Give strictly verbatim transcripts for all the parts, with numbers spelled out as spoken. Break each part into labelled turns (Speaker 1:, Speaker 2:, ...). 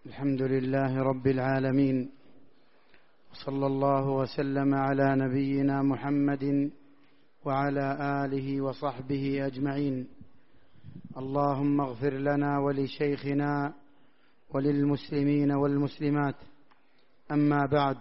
Speaker 1: الحمد لله رب العالمين، وصلى الله وسلم على نبينا محمد وعلى آله وصحبه أجمعين. اللهم اغفر لنا ولشيخنا وللمسلمين والمسلمات. أما بعد،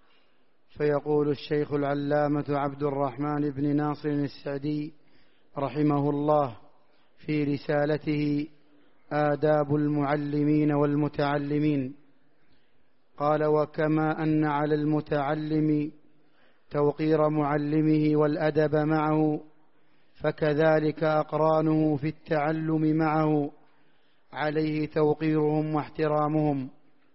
Speaker 1: فيقول الشيخ العلامة عبد الرحمن بن ناصر السعدي رحمه الله في رسالته آداب المعلمين والمتعلمين، قال: وكما أن على المتعلم توقير معلمه والأدب معه، فكذلك أقرانه في التعلم معه عليه توقيرهم واحترامهم.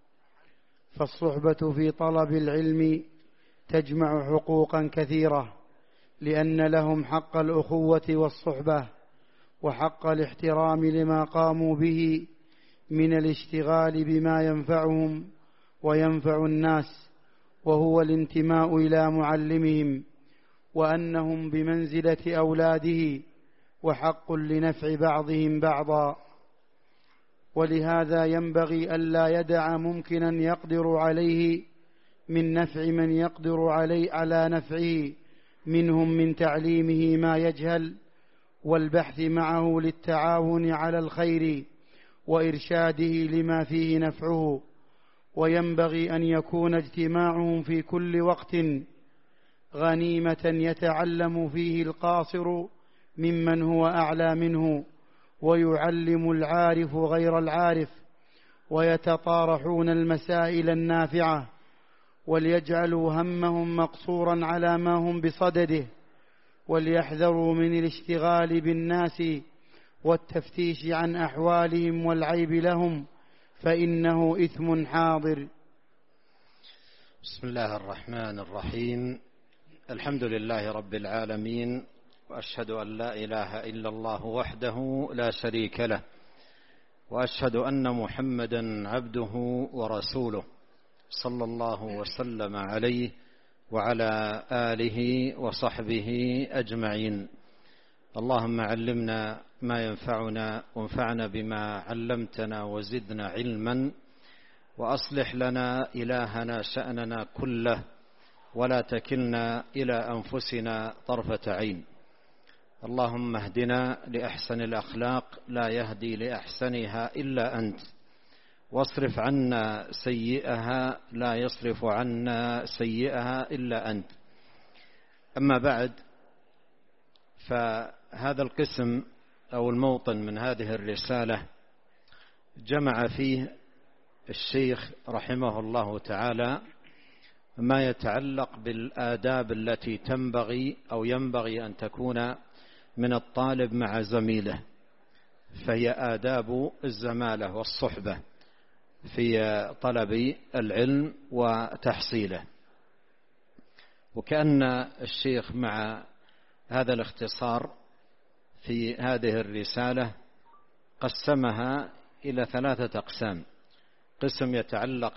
Speaker 1: فالصحبة في طلب العلم تجمع حقوقا كثيرة، لأن لهم حق الأخوة والصحبة وحق الاحترام لما قاموا به من الاشتغال بما ينفعهم وينفع الناس، وهو الانتماء إلى معلمهم، وأنهم بمنزلة أولاده وحق لنفع بعضهم بعضا. ولهذا ينبغي ألا يدع ممكنا يقدر عليه من نفع من يقدر علي على نفعه منهم من تعليمه ما يجهل، والبحث معه للتعاون على الخير وإرشاده لما فيه نفعه. وينبغي أن يكون اجتماعهم في كل وقت غنيمة يتعلم فيه القاصر ممن هو أعلى منه، ويعلم العارف غير العارف، ويتطارحون المسائل النافعة، وليجعلوا همهم مقصورا على ما هم بصدده، وليحذروا من الاشتغال بالناس والتفتيش عن أحوالهم والعيب لهم، فإنه إثم حاضر.
Speaker 2: بسم الله الرحمن الرحيم. الحمد لله رب العالمين، وأشهد أن لا إله إلا الله وحده لا شريك له، وأشهد أن محمدا عبده ورسوله، صلى الله وسلم عليه وعلى آله وصحبه أجمعين. اللهم علمنا ما ينفعنا، وانفعنا بما علمتنا، وزدنا علما، وأصلح لنا إلهنا شأننا كله، ولا تكلنا إلى أنفسنا طرفة عين. اللهم اهدنا لأحسن الأخلاق، لا يهدي لأحسنها إلا أنت، واصرف عنا سيئها، لا يصرف عنا سيئها إلا أنت. أما بعد، فهذا القسم أو الموطن من هذه الرسالة جمع فيه الشيخ رحمه الله تعالى ما يتعلق بالآداب التي تنبغي أو ينبغي أن تكون من الطالب مع زميله، فهي آداب الزمالة والصحبة في طلب العلم وتحصيله. وكأن الشيخ مع هذا الاختصار في هذه الرسالة قسمها إلى ثلاثة أقسام: قسم يتعلق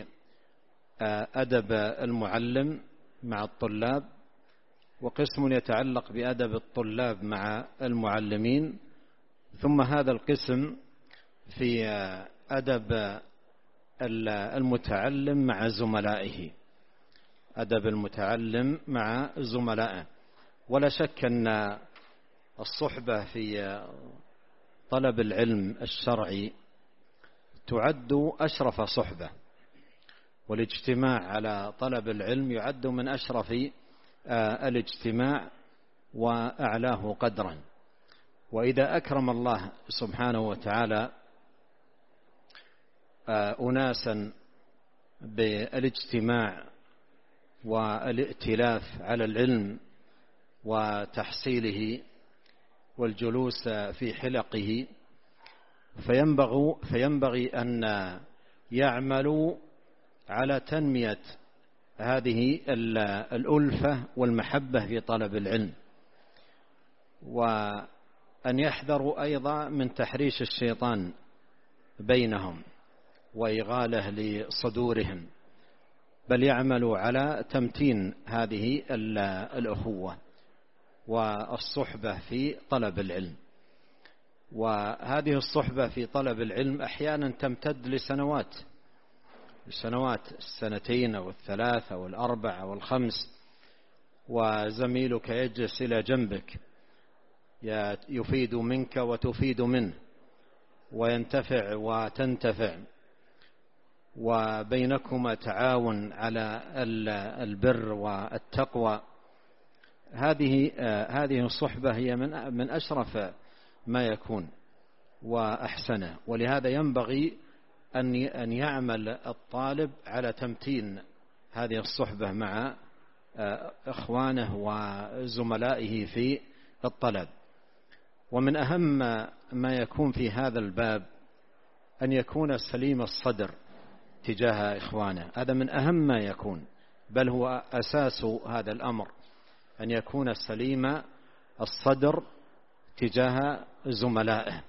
Speaker 2: بأدب المعلم مع الطلاب، وقسم يتعلق بأدب الطلاب مع المعلمين، ثم هذا القسم في أدب المتعلم مع زملائه، أدب المتعلم مع زملائه. ولا شك أن الصحبة في طلب العلم الشرعي تعد أشرف صحبة، والاجتماع على طلب العلم يعد من أشرف الاجتماع وأعلاه قدرا. وإذا أكرم الله سبحانه وتعالى أناسا بالاجتماع والائتلاف على العلم وتحصيله والجلوس في حلقه، فينبغي, فينبغي أن يعملوا على تنمية هذه الألفة والمحبة في طلب العلم، وأن يحذروا أيضا من تحريش الشيطان بينهم وإغاله لصدورهم، بل يعملوا على تمتين هذه الأخوة والصحبة في طلب العلم. وهذه الصحبة في طلب العلم أحيانا تمتد لسنوات، سنوات السنتين أو الثلاث أو الأربع أو الخمس، وزميلك يجلس إلى جنبك يفيد منك وتفيد منه وينتفع وتنتفع، وبينكما تعاون على البر والتقوى، هذه هذه الصحبة هي من من أشرف ما يكون وأحسنه. ولهذا ينبغي أن أن يعمل الطالب على تمتين هذه الصحبة مع إخوانه وزملائه في الطلب. ومن أهم ما يكون في هذا الباب أن يكون سليم الصدر تجاه إخوانه، هذا من أهم ما يكون، بل هو أساس هذا الأمر، أن يكون سليم الصدر تجاه زملائه.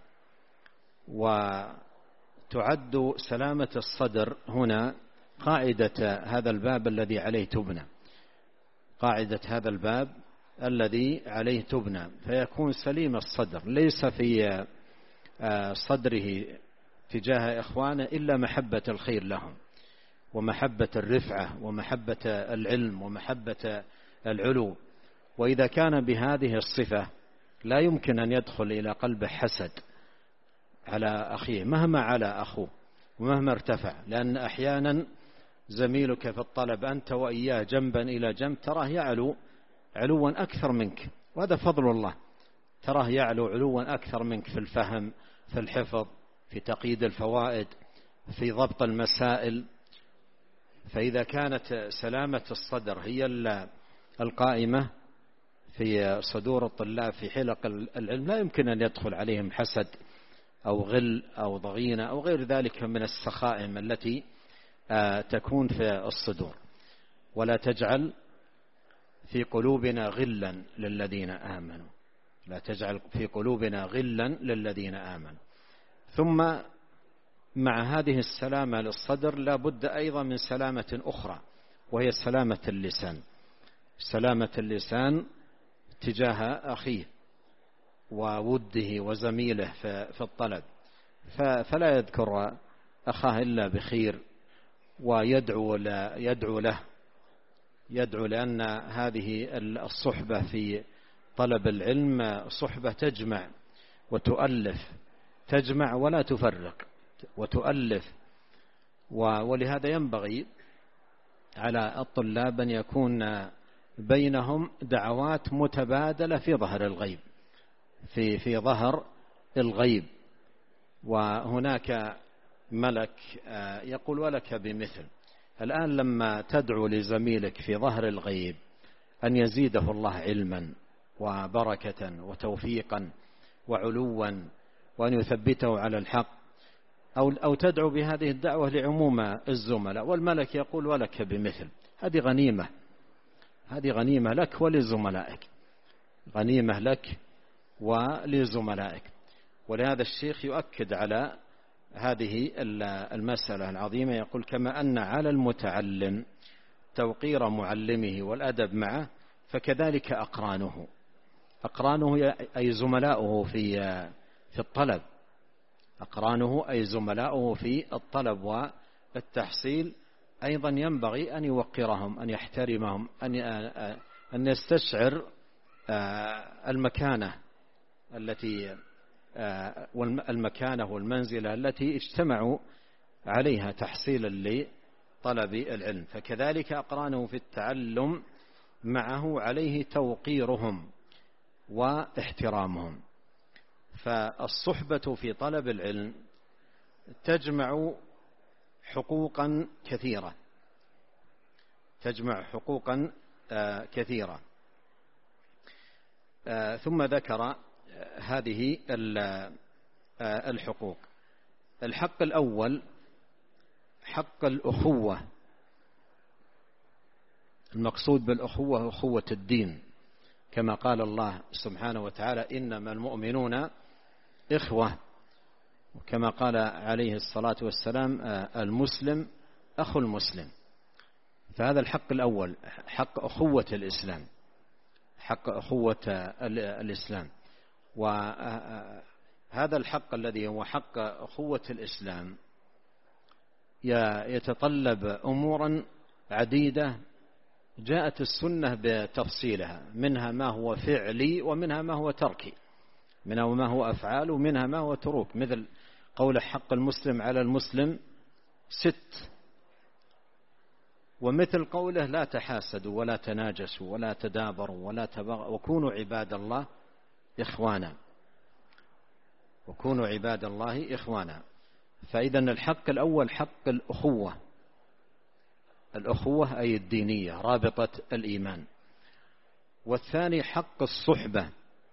Speaker 2: وتعد سلامة الصدر هنا قاعدة هذا الباب الذي عليه تبنى، قاعدة هذا الباب الذي عليه تبنى، فيكون سليم الصدر، ليس في صدره تجاه إخوانه إلا محبة الخير لهم ومحبة الرفعة ومحبة العلم ومحبة العلو. وإذا كان بهذه الصفة لا يمكن أن يدخل إلى قلبه حسد على أخيه مهما على أخوه ومهما ارتفع، لأن أحيانا زميلك في الطلب أنت وإياه جنبا إلى جنب تراه يعلو علوا أكثر منك، وهذا فضل الله، تراه يعلو علوا أكثر منك في الفهم، في الحفظ، في تقييد الفوائد، في ضبط المسائل. فإذا كانت سلامة الصدر هي القائمة في صدور الطلاب في حلق العلم لا يمكن أن يدخل عليهم حسد أو غل أو ضغينة أو غير ذلك من السخائم التي تكون في الصدور. ولا تجعل في قلوبنا غلا للذين آمنوا، لا تجعل في قلوبنا غلا للذين آمنوا. ثم مع هذه السلامة للصدر لا بد أيضا من سلامة أخرى، وهي سلامة اللسان، سلامة اللسان تجاه أخيه ووده وزميله في الطلب، فلا يذكر أخاه إلا بخير ويدعو يدعو له يدعو لأن هذه الصحبة في طلب العلم صحبة تجمع وتؤلف، تجمع ولا تفرق وتؤلف. ولهذا ينبغي على الطلاب أن يكون بينهم دعوات متبادلة في ظهر الغيب في في ظهر الغيب. وهناك ملك يقول ولك بمثل. الآن لما تدعو لزميلك في ظهر الغيب أن يزيده الله علما وبركة وتوفيقا وعلوا وأن يثبته على الحق، أو أو تدعو بهذه الدعوة لعموم الزملاء، والملك يقول ولك بمثل، هذه غنيمة، هذه غنيمة لك ولزملائك، غنيمة لك ولزملائك. ولهذا الشيخ يؤكد على هذه المسألة العظيمة، يقول كما أن على المتعلم توقير معلمه والأدب معه فكذلك أقرانه، أقرانه أي زملاؤه في في الطلب، أقرانه أي زملاؤه في الطلب والتحصيل أيضا ينبغي أن يوقرهم، أن يحترمهم، أن أن يستشعر المكانة التي والمكانة والمنزلة التي اجتمعوا عليها تحصيلا لطلب العلم. فكذلك أقرانه في التعلم معه عليه توقيرهم واحترامهم. فالصحبة في طلب العلم تجمع حقوقا كثيرة، تجمع حقوقا كثيرة. ثم ذكر هذه الحقوق. الحق الأول حق الأخوة، المقصود بالأخوة أخوة الدين، كما قال الله سبحانه وتعالى إنما المؤمنون إخوة، وكما قال عليه الصلاة والسلام المسلم أخو المسلم. فهذا الحق الأول حق أخوة الإسلام، حق أخوة الإسلام. وهذا الحق الذي هو حق أخوة الإسلام يتطلب أمورا عديدة جاءت السنة بتفصيلها، منها ما هو فعلي ومنها ما هو تركي، منها ما هو أفعال ومنها ما هو تروك، مثل قول حق المسلم على المسلم ست، ومثل قوله لا تحاسدوا ولا تناجسوا ولا تدابروا ولا تبغوا وكونوا عباد الله إخوانا، وكونوا عباد الله إخوانا. فإذا الحق الأول حق الأخوة، الأخوة أي الدينية رابطة الإيمان. والثاني حق الصحبة،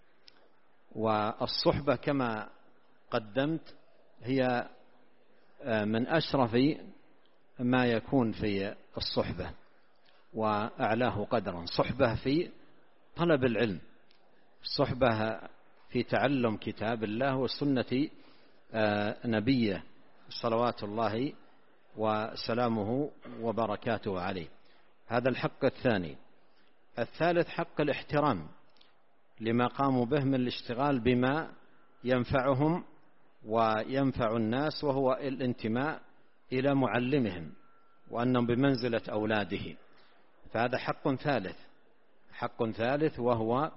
Speaker 2: والصحبة كما قدمت هي من أشرف ما يكون في الصحبة وأعلاه قدرا، صحبة في طلب العلم، صحبة في تعلم كتاب الله وسنة نبيه صلوات الله وسلامه وبركاته عليه. هذا الحق الثاني. الثالث حق الاحترام لما قاموا به من الاشتغال بما ينفعهم وينفع الناس، وهو الانتماء إلى معلمهم وأنهم بمنزلة أولاده. فهذا حق ثالث، حق ثالث وهو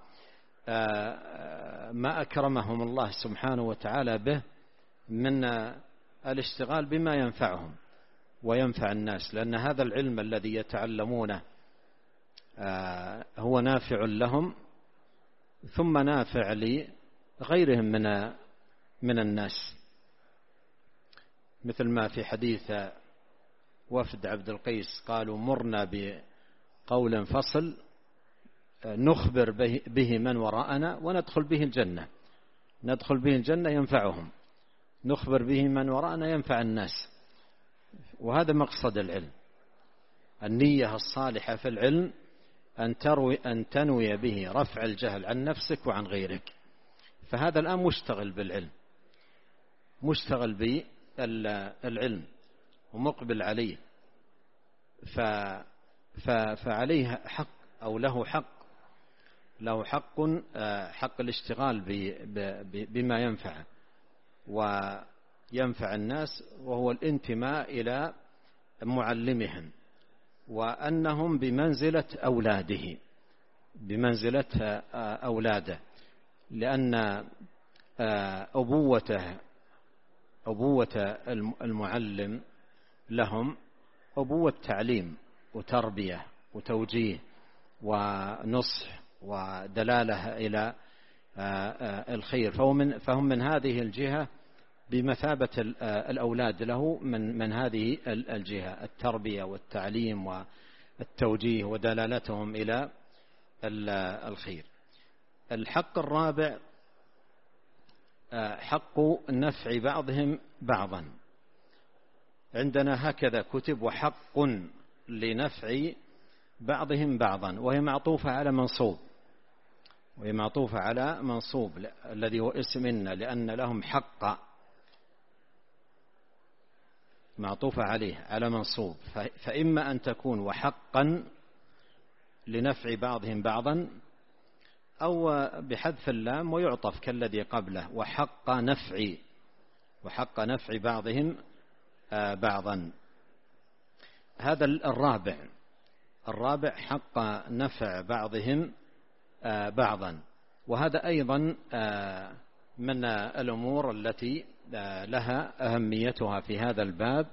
Speaker 2: ما أكرمهم الله سبحانه وتعالى به من الاشتغال بما ينفعهم وينفع الناس، لأن هذا العلم الذي يتعلمونه هو نافع لهم ثم نافع لغيرهم من من الناس، مثل ما في حديث وفد عبد القيس قالوا مرنا بقول فصل نخبر به من وراءنا وندخل به الجنة، ندخل به الجنة ينفعهم، نخبر به من وراءنا ينفع الناس. وهذا مقصد العلم، النية الصالحة في العلم أن تروي أن تنوي به رفع الجهل عن نفسك وعن غيرك. فهذا الآن مشتغل بالعلم، مشتغل بالعلم ومقبل عليه، فعليه حق أو له حق، له حق حق الاشتغال بما ينفع وينفع الناس، وهو الانتماء إلى معلمهم وأنهم بمنزلة أولاده، بمنزلة أولاده، لأن أبوته أبوة المعلم لهم أبوة تعليم وتربية وتوجيه ونصح ودلالة إلى الخير، فهم من, فهم من هذه الجهة بمثابة الأولاد له من, من هذه الجهة، التربية والتعليم والتوجيه ودلالتهم إلى الخير. الحق الرابع حق نفع بعضهم بعضا، عندنا هكذا كتب وحق لنفع بعضهم بعضا، وهي معطوفة على منصوب، وهي معطوفة على منصوب الذي هو اسم إن، لأن لهم حق، معطوفة عليه على منصوب، فإما أن تكون وحقا لنفع بعضهم بعضا، أو بحذف اللام ويعطف كالذي قبله وحق نفع، وحق نفع بعضهم بعضا. هذا الرابع، الرابع حق نفع بعضهم بعضا، وهذا أيضا من الأمور التي لها أهميتها في هذا الباب،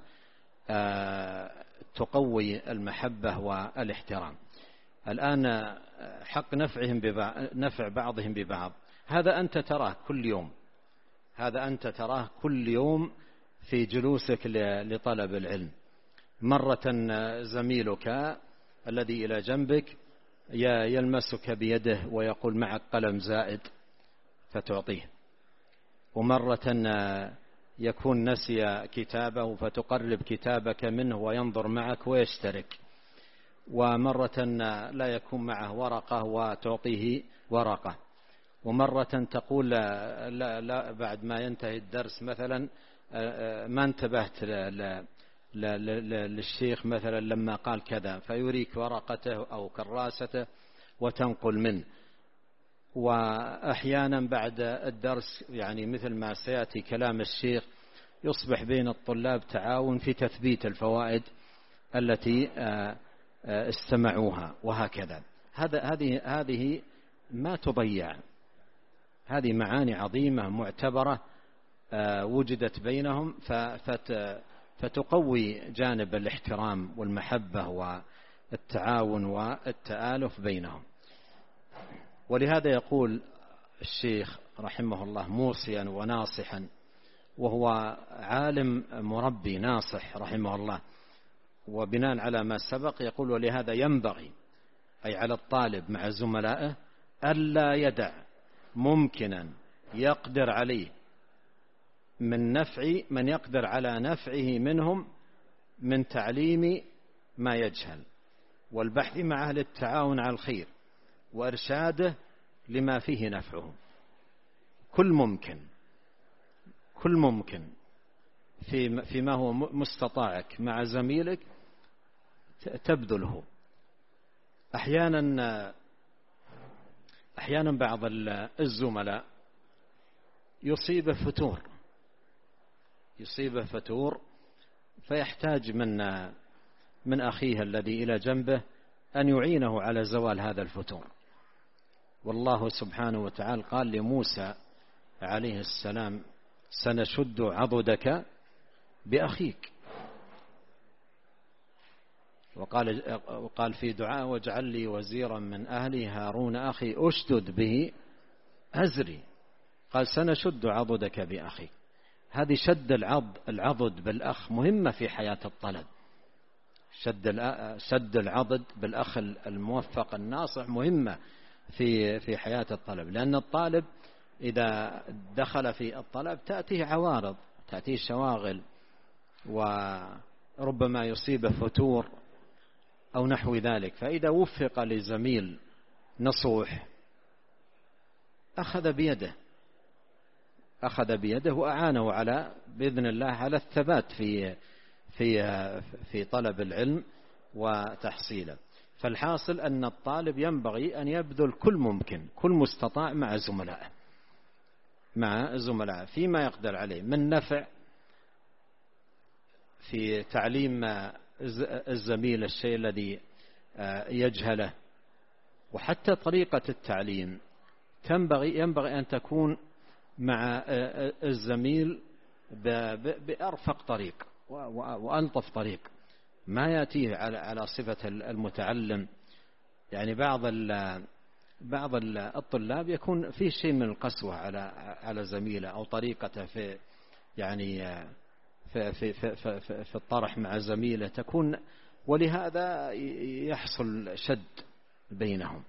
Speaker 2: تقوي المحبة والاحترام. الآن حق نفعهم ببعض، نفع بعضهم ببعض، هذا أنت تراه كل يوم، هذا أنت تراه كل يوم في جلوسك لطلب العلم. مرة زميلك الذي إلى جنبك يلمسك بيده ويقول معك قلم زائد فتعطيه، ومرة يكون نسي كتابه فتقرب كتابك منه وينظر معك ويشترك، ومرة لا يكون معه ورقة وتعطيه ورقة، ومرة تقول لا, لا, لا بعد ما ينتهي الدرس مثلا ما انتبهت للشيخ مثلا لما قال كذا، فيريك ورقته أو كراسته وتنقل منه. وأحيانا بعد الدرس يعني مثل ما سيأتي كلام الشيخ يصبح بين الطلاب تعاون في تثبيت الفوائد التي استمعوها وهكذا. هذا هذه هذه ما تضيع، هذه معاني عظيمة معتبرة وجدت بينهم فتقوي جانب الاحترام والمحبة والتعاون والتآلف بينهم. ولهذا يقول الشيخ رحمه الله موصيا وناصحا، وهو عالم مربي ناصح رحمه الله، وبناء على ما سبق يقول: ولهذا ينبغي، أي على الطالب مع زملائه، ألا يدع ممكنا يقدر عليه من نفع من يقدر على نفعه منهم من تعليم ما يجهل، والبحث مع أهل التعاون على الخير، وإرشاده لما فيه نفعه. كل ممكن كل ممكن في فيما هو مستطاعك مع زميلك تبذله. أحيانا أحيانا بعض الزملاء يصيبه فتور يصيبه فتور فيحتاج من من أخيه الذي إلى جنبه أن يعينه على زوال هذا الفتور. والله سبحانه وتعالى قال لموسى عليه السلام: سنشد عضدك بأخيك. وقال وقال في دعاء: واجعل لي وزيرا من أهلي هارون أخي أشدد به أزري. قال: سنشد عضدك بأخيك. هذه شد العضد العضد بالأخ مهمة في حياة الطلب. شد شد العضد بالأخ الموفق الناصح مهمة في في حياة الطلب، لأن الطالب إذا دخل في الطلب تأتيه عوارض، تأتيه شواغل، وربما يصيبه فتور أو نحو ذلك. فإذا وفق لزميل نصوح أخذ بيده أخذ بيده وأعانه على بإذن الله على الثبات في في في طلب العلم وتحصيله. فالحاصل أن الطالب ينبغي أن يبذل كل ممكن كل مستطاع مع زملائه مع زملائه فيما يقدر عليه من نفع في تعليم الزميل الشيء الذي يجهله. وحتى طريقة التعليم تنبغي ينبغي أن تكون مع الزميل بأرفق طريق وألطف طريق، ما يأتيه على على صفة المتعلم. يعني بعض بعض الطلاب يكون فيه شيء من القسوة على على زميله أو طريقته في يعني في في في في, في الطرح مع زميله تكون، ولهذا يحصل شد بينهم.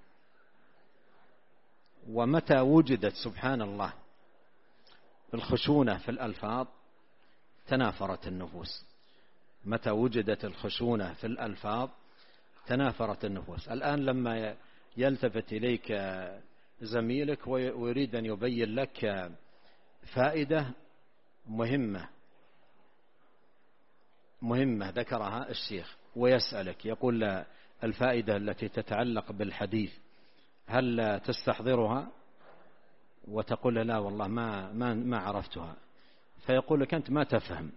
Speaker 2: ومتى وجدت سبحان الله الخشونة في الألفاظ تنافرت النفوس. متى وجدت الخشونة في الألفاظ تنافرت النفوس. الآن لما يلتفت إليك زميلك ويريد أن يبين لك فائدة مهمة مهمة ذكرها الشيخ ويسألك، يقول الفائدة التي تتعلق بالحديث هل تستحضرها؟ وتقول لا والله ما ما ما عرفتها. فيقول لك أنت ما تفهم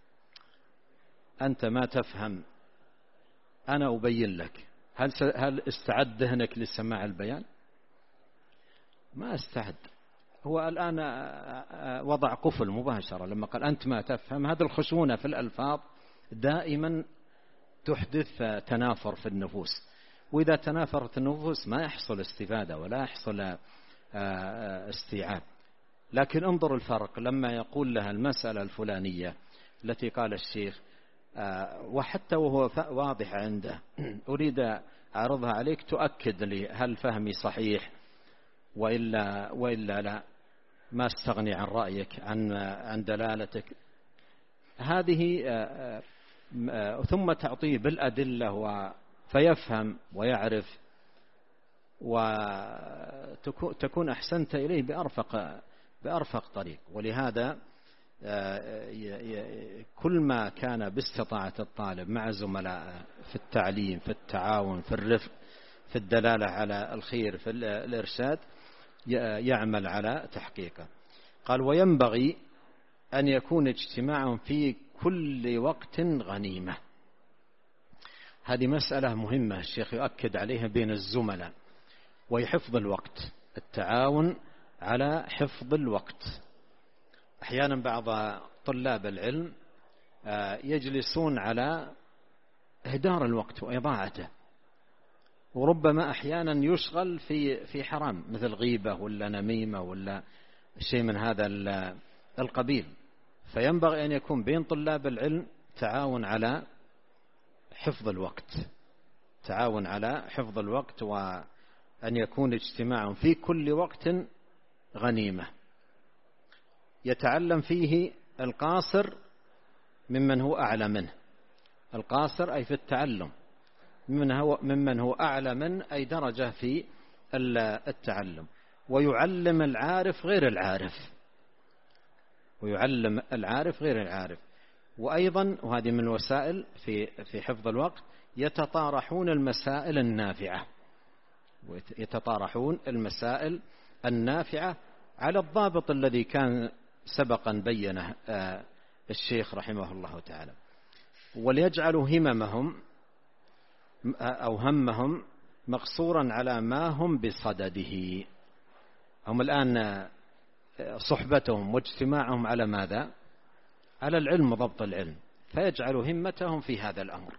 Speaker 2: أنت ما تفهم أنا أبين لك. هل هل استعد ذهنك لسماع البيان؟ ما استعد. هو الآن وضع قفل مباشرة لما قال أنت ما تفهم. هذه الخشونة في الألفاظ دائما تحدث تنافر في النفوس، وإذا تنافرت النفوس ما يحصل استفادة ولا يحصل استيعاب. لكن انظر الفرق لما يقول لها المسألة الفلانية التي قال الشيخ، وحتى وهو واضح عنده أريد أعرضها عليك تؤكد لي هل فهمي صحيح وإلا, وإلا لا، ما استغني عن رأيك عن عن دلالتك هذه، ثم تعطيه بالأدلة فيفهم ويعرف وتكون أحسنت إليه بأرفق بأرفق طريق. ولهذا كل ما كان باستطاعة الطالب مع زملائه في التعليم في التعاون في الرفق في الدلالة على الخير في الإرشاد يعمل على تحقيقه. قال وينبغي أن يكون اجتماعهم في كل وقت غنيمة. هذه مسألة مهمة الشيخ يؤكد عليها بين الزملاء، وهي حفظ الوقت، التعاون على حفظ الوقت. أحيانا بعض طلاب العلم يجلسون على إهدار الوقت وإضاعته، وربما أحيانا يشغل في في حرام مثل غيبة ولا نميمة ولا شيء من هذا القبيل. فينبغي أن يكون بين طلاب العلم تعاون على حفظ الوقت، تعاون على حفظ الوقت، وأن يكون اجتماع في كل وقت غنيمة يتعلم فيه القاصر ممن هو أعلى منه. القاصر أي في التعلم، ممن هو, ممن هو أعلى منه أي درجة في التعلم. ويعلم العارف غير العارف، ويعلم العارف غير العارف. وأيضا وهذه من الوسائل في في حفظ الوقت، يتطارحون المسائل النافعة، يتطارحون المسائل النافعة على الضابط الذي كان سبقا بينه الشيخ رحمه الله تعالى. وليجعلوا هممهم أو همهم مقصورا على ما هم بصدده. هم الآن صحبتهم واجتماعهم على ماذا؟ على العلم وضبط العلم، فيجعلوا همتهم في هذا الأمر،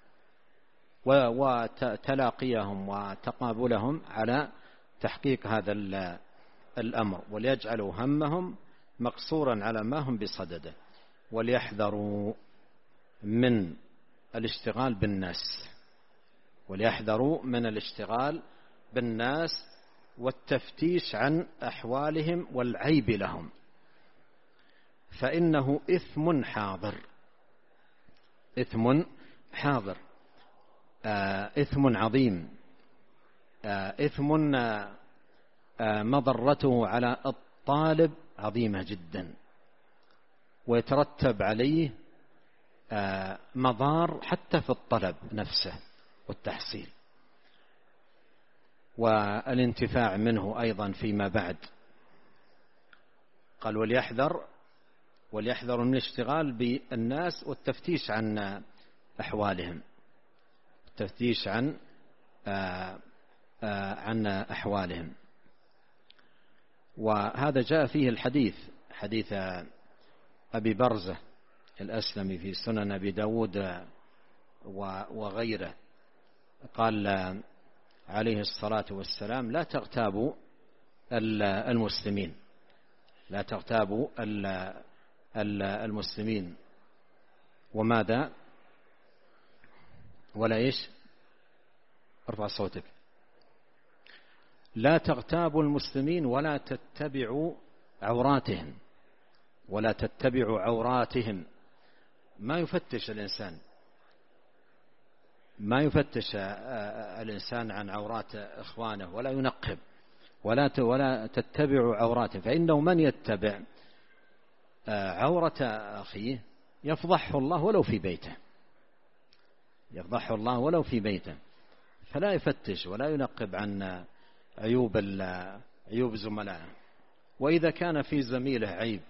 Speaker 2: وتلاقيهم وتقابلهم على تحقيق هذا الأمر. وليجعلوا همهم مقصورا على ما هم بصدده. وليحذروا من الاشتغال بالناس، وليحذروا من الاشتغال بالناس والتفتيش عن أحوالهم والعيب لهم، فإنه إثم حاضر. إثم حاضر، آه إثم عظيم، آه إثم آه مضرته على الطالب عظيمة جدا، ويترتب عليه آه مضار حتى في الطلب نفسه والتحصيل والانتفاع منه أيضا فيما بعد. قال وليحذر وليحذر من الاشتغال بالناس والتفتيش عن أحوالهم، التفتيش عن آآ آآ عن أحوالهم. وهذا جاء فيه الحديث، حديث أبي برزة الأسلمي في سنن أبي داود وغيره، قال عليه الصلاة والسلام لا تغتابوا المسلمين، لا تغتابوا المسلمين. وماذا؟ ولا إيش؟ ارفع صوتك. لا تغتابوا المسلمين ولا تتبعوا عوراتهم، ولا تتبعوا عوراتهم. ما يفتش الإنسان ما يفتش الإنسان عن عورات إخوانه، ولا ينقب، ولا ولا تتبعوا عوراتهم، فإنه من يتبع عورة أخيه يفضحه الله ولو في بيته، يفضحه الله ولو في بيته. فلا يفتش ولا ينقب عن عيوب عيوب زملائه. وإذا كان في زميله عيب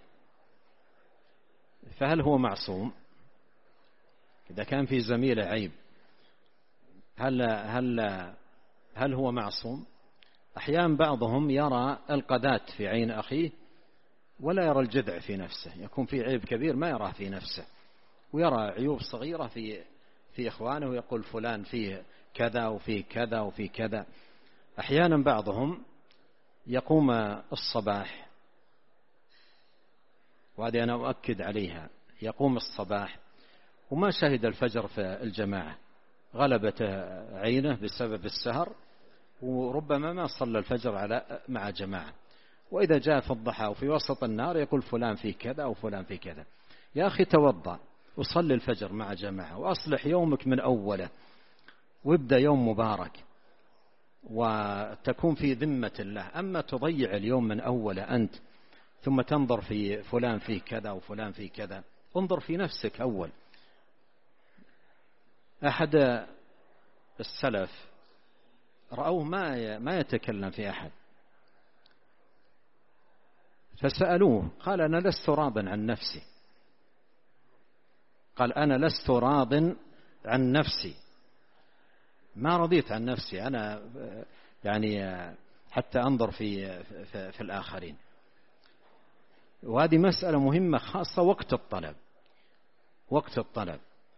Speaker 2: فهل هو معصوم؟ إذا كان في زميله عيب هل هل هل هو معصوم؟ أحيانا بعضهم يرى القذاة في عين أخيه ولا يرى الجذع في نفسه، يكون في عيب كبير ما يراه في نفسه، ويرى عيوب صغيرة في في إخوانه ويقول فلان فيه كذا وفيه كذا وفيه كذا. أحيانا بعضهم يقوم الصباح، وهذه أنا أؤكد عليها، يقوم الصباح وما شهد الفجر في الجماعة، غلبت عينه بسبب السهر، وربما ما صلى الفجر على مع جماعة، وإذا جاء في الضحى وفي وسط النهار يقول فلان فيه كذا وفلان فيه كذا. يا أخي توضأ وصلي الفجر مع جماعة وأصلح يومك من أوله، وابدأ يوم مبارك وتكون في ذمة الله. أما تضيع اليوم من أوله أنت ثم تنظر في فلان فيه كذا وفلان فيه كذا، انظر في نفسك أول. أحد السلف رأوه ما ما يتكلم في أحد، فسألوه قال أنا لست راض عن نفسي، قال أنا لست راض عن نفسي، ما رضيت عن نفسي أنا يعني حتى أنظر في, في, في الآخرين. وهذه مسألة مهمة خاصة وقت الطلب، وقت الطلب.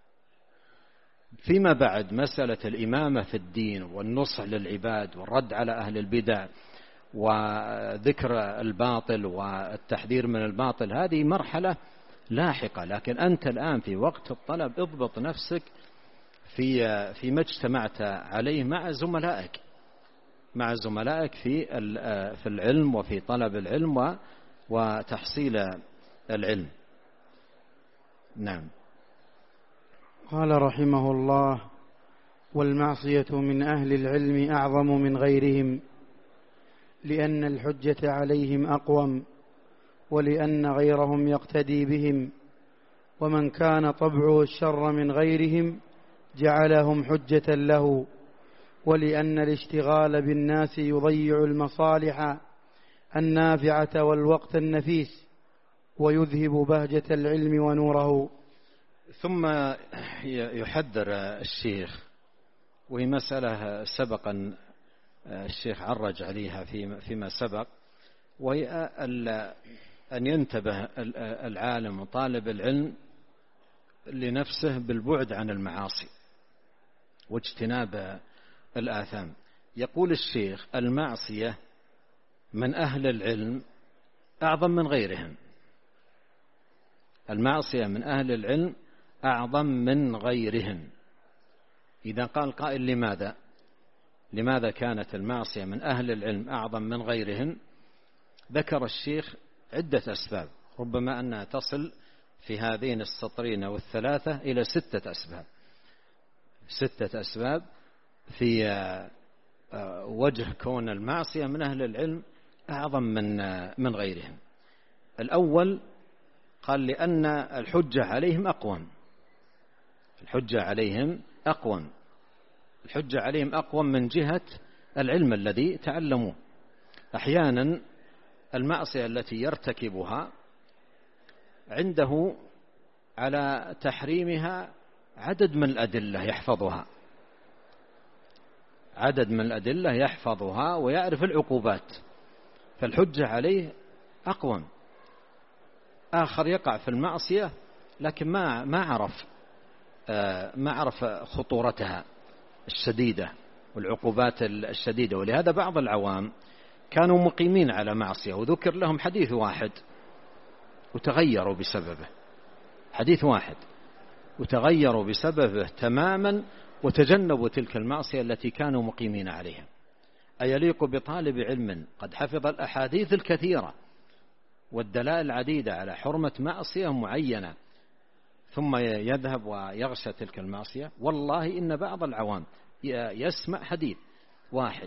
Speaker 2: فيما بعد مسألة الإمامة في الدين والنصح للعباد والرد على أهل البدع وذكر الباطل والتحذير من الباطل، هذه مرحلة لاحقة. لكن أنت الآن في وقت الطلب اضبط نفسك في فيما اجتمعت عليه مع زملائك، مع زملائك في في العلم وفي طلب العلم وتحصيل العلم. نعم.
Speaker 1: قال رحمه الله: والمعصية من أهل العلم أعظم من غيرهم، لأن الحجة عليهم أقوم، ولأن غيرهم يقتدي بهم، ومن كان طبعه الشر من غيرهم جعلهم حجة له، ولأن الاشتغال بالناس يضيع المصالح النافعة والوقت النفيس، ويذهب بهجة العلم ونوره.
Speaker 2: ثم يحذر الشيخ، وهي مسألة سبقا الشيخ عرج عليها فيما سبق، وهي أن ينتبه العالم وطالب العلم لنفسه بالبعد عن المعاصي واجتناب الآثام. يقول الشيخ: المعصية من أهل العلم أعظم من غيرهم. المعصية من أهل العلم أعظم من غيرهم. إذا قال قائل لماذا؟ لماذا كانت المعصية من أهل العلم أعظم من غيرهم؟ ذكر الشيخ عدة أسباب، ربما أنها تصل في هذين السطرين أو الثلاثة إلى ستة أسباب. ستة أسباب في وجه كون المعصية من أهل العلم أعظم من من غيرهم. الأول قال: لأن الحجة عليهم أقوم. الحجة عليهم أقوم. الحجة عليهم أقوم من جهة العلم الذي تعلموه. أحيانا المعصية التي يرتكبها عنده على تحريمها عدد من الأدلة يحفظها، عدد من الأدلة يحفظها ويعرف العقوبات، فالحجة عليه أقوم. آخر يقع في المعصية لكن ما ما عرف ما عرف خطورتها الشديدة والعقوبات الشديدة. ولهذا بعض العوام كانوا مقيمين على معصية وذكر لهم حديث واحد وتغيروا بسببه، حديث واحد وتغيروا بسببه تماما وتجنبوا تلك المعصية التي كانوا مقيمين عليها. أيليق بطالب علم قد حفظ الأحاديث الكثيرة والدلائل العديدة على حرمة معصية معينة ثم يذهب ويغشى تلك المعصية؟ والله إن بعض العوام يسمع حديث واحد،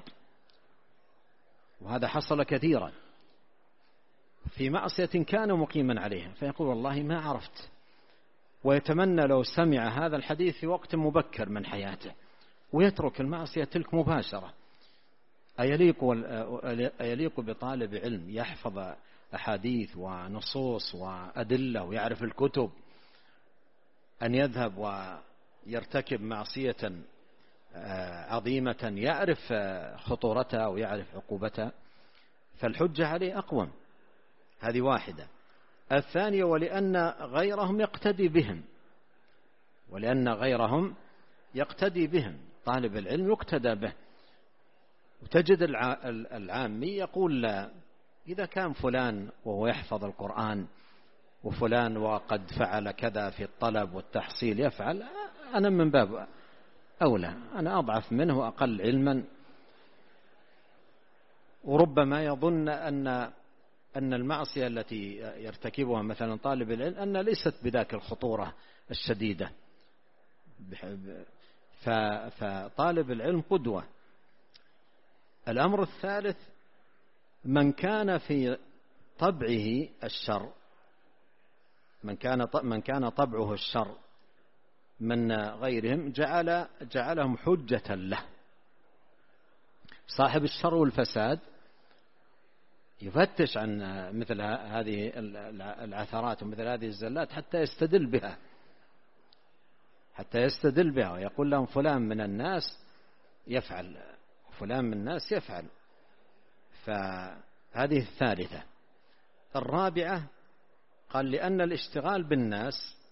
Speaker 2: وهذا حصل كثيرا، في معصية كان مقيما عليها، فيقول والله ما عرفت، ويتمنى لو سمع هذا الحديث في وقت مبكر من حياته ويترك المعصية تلك مباشرة. أيليق, أيليق بطالب علم يحفظ أحاديث ونصوص وأدلة ويعرف الكتب أن يذهب ويرتكب معصية عظيمة يعرف خطورتها ويعرف عقوبتها؟ فالحجة عليه أقوم. هذه واحدة. الثانية: ولأن غيرهم يقتدي بهم. ولأن غيرهم يقتدي بهم، طالب العلم يقتدى به. وتجد العامي يقول لا، إذا كان فلان وهو يحفظ القرآن وفلان وقد فعل كذا في الطلب والتحصيل يفعل، أنا من باب أولى، أنا أضعف منه وأقل علما. وربما يظن أن أن المعصية التي يرتكبها مثلا طالب العلم أن ليست بذاك الخطورة الشديدة، فطالب العلم قدوة. الأمر الثالث: من كان في طبعه الشر، من كان من كان طبعه الشر من غيرهم جعل جعلهم حجة له. صاحب الشر والفساد يفتش عن مثل هذه العثرات ومثل هذه الزلات حتى يستدل بها حتى يستدل بها ويقول لهم فلان من الناس يفعل، فلان من الناس يفعل. فهذه الثالثة. الرابعة قال لأن الاشتغال بالناس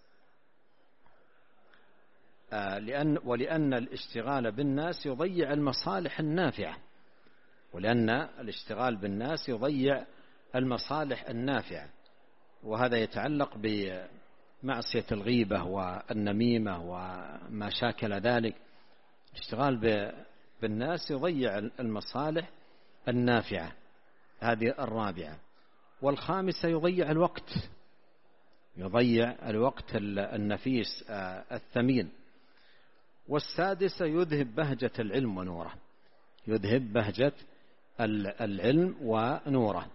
Speaker 2: لأن ولأن الاشتغال بالناس يضيع المصالح النافعة، ولأن الاشتغال بالناس يضيع المصالح النافعة، وهذا يتعلق بمعصية الغيبة والنميمة وما شاكل ذلك. الاشتغال بالناس يضيع المصالح النافعة، هذه الرابعة. والخامسة يضيع الوقت، يضيع الوقت النفيس الثمين. والسادسة يذهب بهجة العلم ونوره، يذهب بهجة العلم ونوره.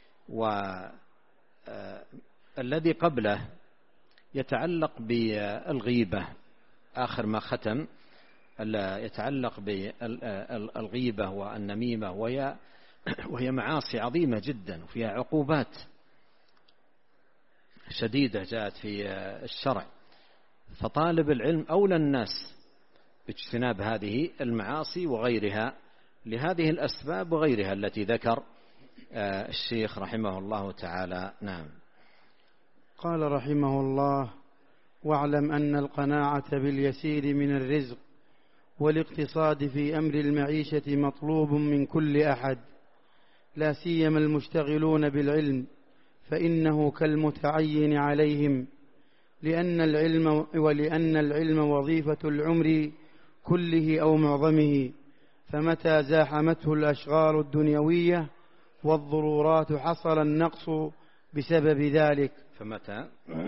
Speaker 2: والذي قبله يتعلق بالغيبة، آخر ما ختم يتعلق بالغيبة والنميمة، وهي وهي معاصي عظيمة جدا وفيها عقوبات شديدة جاءت في الشرع. فطالب العلم أولى الناس باجتناب هذه المعاصي وغيرها لهذه الأسباب وغيرها التي ذكر الشيخ رحمه الله تعالى. نعم.
Speaker 1: قال رحمه الله: واعلم أن القناعة باليسير من الرزق والاقتصاد في أمر المعيشة مطلوب من كل أحد، لا سيما المشتغلون بالعلم، فإنه كالمتعين عليهم، لأن العلم ولأن العلم وظيفة العمر كله أو معظمه، فمتى زاحمته الأشغال الدنيوية والضرورات حصل النقص بسبب ذلك.
Speaker 2: فمتى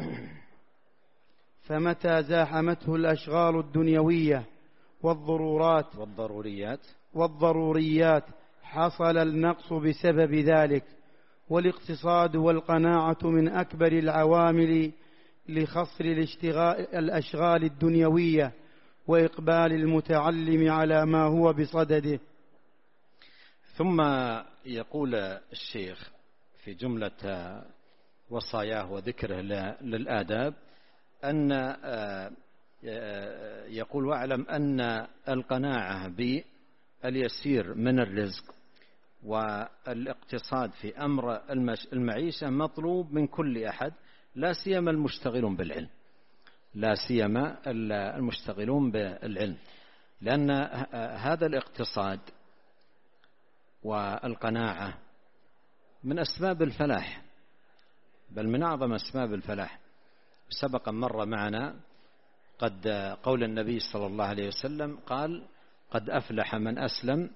Speaker 1: فمتى زاحمته الأشغال الدنيوية والضرورات
Speaker 2: والضروريات
Speaker 1: والضروريات حصل النقص بسبب ذلك. والاقتصاد والقناعة من أكبر العوامل لخصر الأشغال الدنيوية وإقبال المتعلم على ما هو بصدده.
Speaker 2: ثم يقول الشيخ في جملة وصاياه وذكره للآداب أن يقول: واعلم أن القناعة باليسير من الرزق والاقتصاد في أمر المعيشة مطلوب من كل أحد، لا سيما المشتغلون بالعلم، لا سيما المشتغلون بالعلم، لأن هذا الاقتصاد والقناعة من أسباب الفلاح، بل من أعظم أسباب الفلاح. سبق مر معنا قد قول النبي صلى الله عليه وسلم قال: قد أفلح من أسلم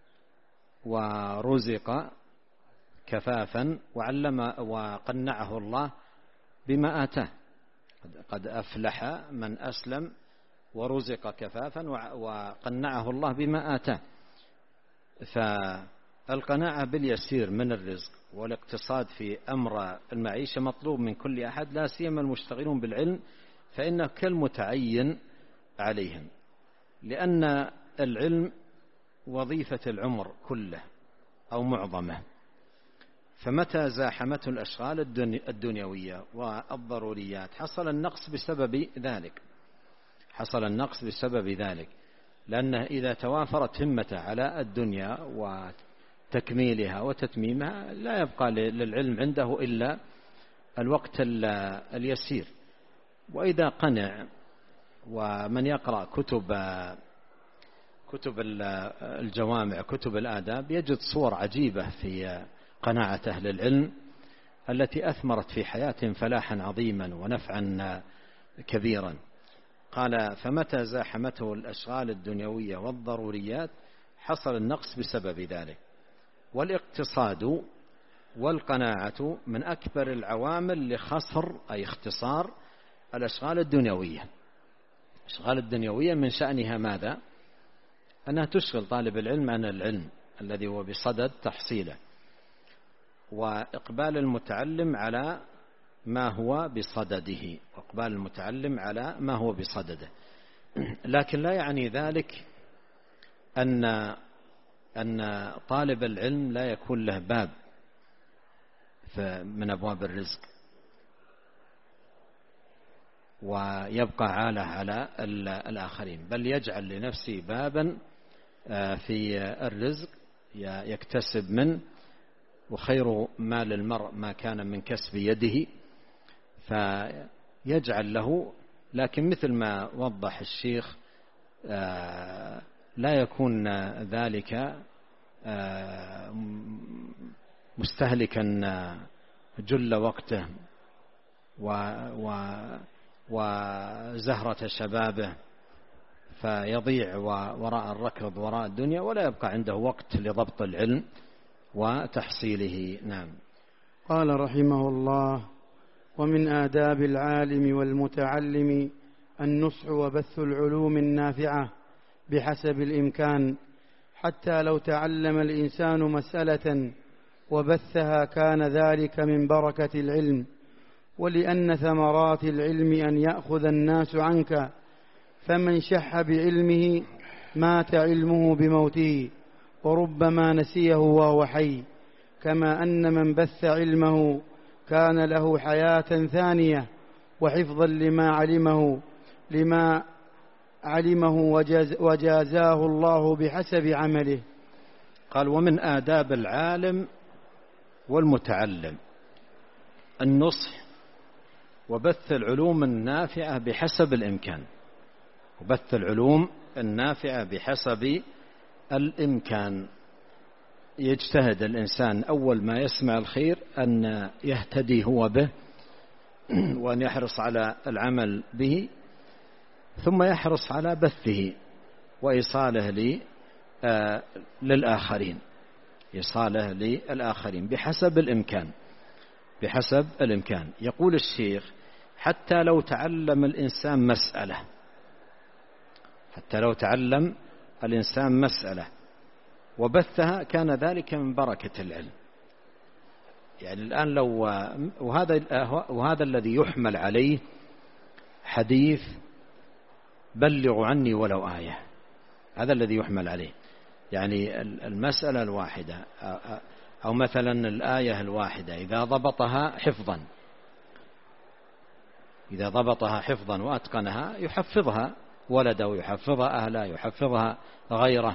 Speaker 2: ورزق كفافا وعلم وقنعه الله بما آتاه. قد أفلح من أسلم ورزق كفافا وقنعه الله بما آتاه. فالقناعة باليسير من الرزق والاقتصاد في أمر المعيشة مطلوب من كل أحد، لا سيما المشتغلون بالعلم، فإنه كالمتعين عليهم، لأن العلم وظيفة العمر كله أو معظمه. فمتى زاحمته الأشغال الدنيوية والضروريات حصل النقص بسبب ذلك، حصل النقص بسبب ذلك، لأنه إذا توافرت همته على الدنيا وتكميلها وتتميمها لا يبقى للعلم عنده إلا الوقت اليسير. وإذا قنع، ومن يقرأ كتب كتب الجوامع كتب الآداب يجد صور عجيبة في قناعة أهل العلم التي أثمرت في حياتهم فلاحا عظيما ونفعا كبيرا. قال: فمتى زاحمته الأشغال الدنيوية والضروريات حصل النقص بسبب ذلك. والاقتصاد والقناعة من أكبر العوامل لخصر أي اختصار الأشغال الدنيوية. الأشغال الدنيوية من شأنها ماذا؟ أنها تشغل طالب العلم عن العلم الذي هو بصدد تحصيله، وإقبال المتعلم على ما هو بصدده، وإقبال المتعلم على ما هو بصدده. لكن لا يعني ذلك أن أن طالب العلم لا يكون له باب من أبواب الرزق، ويبقى عالة على الآخرين، بل يجعل لنفسه بابا في الرزق يكتسب منه، وخير مال المرء ما كان من كسب يده، فيجعل له. لكن مثل ما وضح الشيخ لا يكون ذلك مستهلكا جل وقته وزهرة شبابه فيضيع وراء الركض وراء الدنيا، ولا يبقى عنده وقت لضبط العلم وتحصيله. نعم.
Speaker 1: قال رحمه الله: ومن آداب العالم والمتعلم النصح وبث العلوم النافعة بحسب الإمكان، حتى لو تعلم الإنسان مسألة وبثها كان ذلك من بركة العلم، ولأن ثمرات العلم أن يأخذ الناس عنك، فمن شح بعلمه مات علمه بموته، وربما نسيه وهو حي، كما أن من بث علمه كان له حياة ثانية وحفظا لما علمه لما علمه وجاز وجازاه الله بحسب عمله.
Speaker 2: قال: ومن آداب العالم والمتعلم النصح وبث العلوم النافعة بحسب الإمكان. وبث العلوم النافعة بحسب الإمكان، يجتهد الإنسان أول ما يسمع الخير أن يهتدي هو به، وأن يحرص على العمل به، ثم يحرص على بثه وإيصاله للآخرين إيصاله للآخرين بحسب الإمكان بحسب الإمكان. يقول الشيخ: حتى لو تعلم الإنسان مسألة حتى لو تعلم الإنسان مسألة وبثها كان ذلك من بركة العلم. يعني الآن لو وهذا وهذا الذي يحمل عليه حديث بلغوا عني ولو آية، هذا الذي يحمل عليه. يعني المسألة الواحدة أو مثلا الآية الواحدة إذا ضبطها حفظا إذا ضبطها حفظا وأتقنها يحفظها ولده، يحفظها أهله، يحفظها غيره،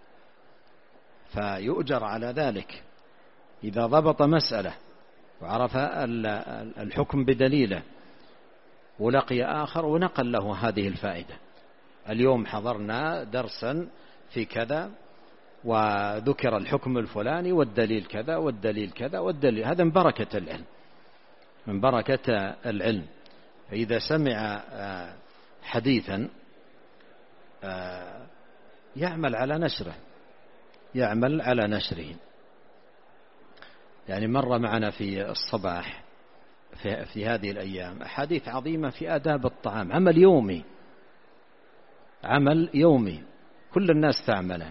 Speaker 2: فيؤجر على ذلك. إذا ضبط مسألة وعرف الحكم بدليله ولقي آخر ونقل له هذه الفائدة: اليوم حضرنا درسا في كذا وذكر الحكم الفلاني والدليل كذا والدليل كذا والدليل، هذا من بركة العلم من بركة العلم. فإذا سمع حديثا يعمل على نشره يعمل على نشره. يعني مر معنا في الصباح في, في هذه الأيام أحاديث عظيمة في آداب الطعام، عمل يومي عمل يومي كل الناس تعمله،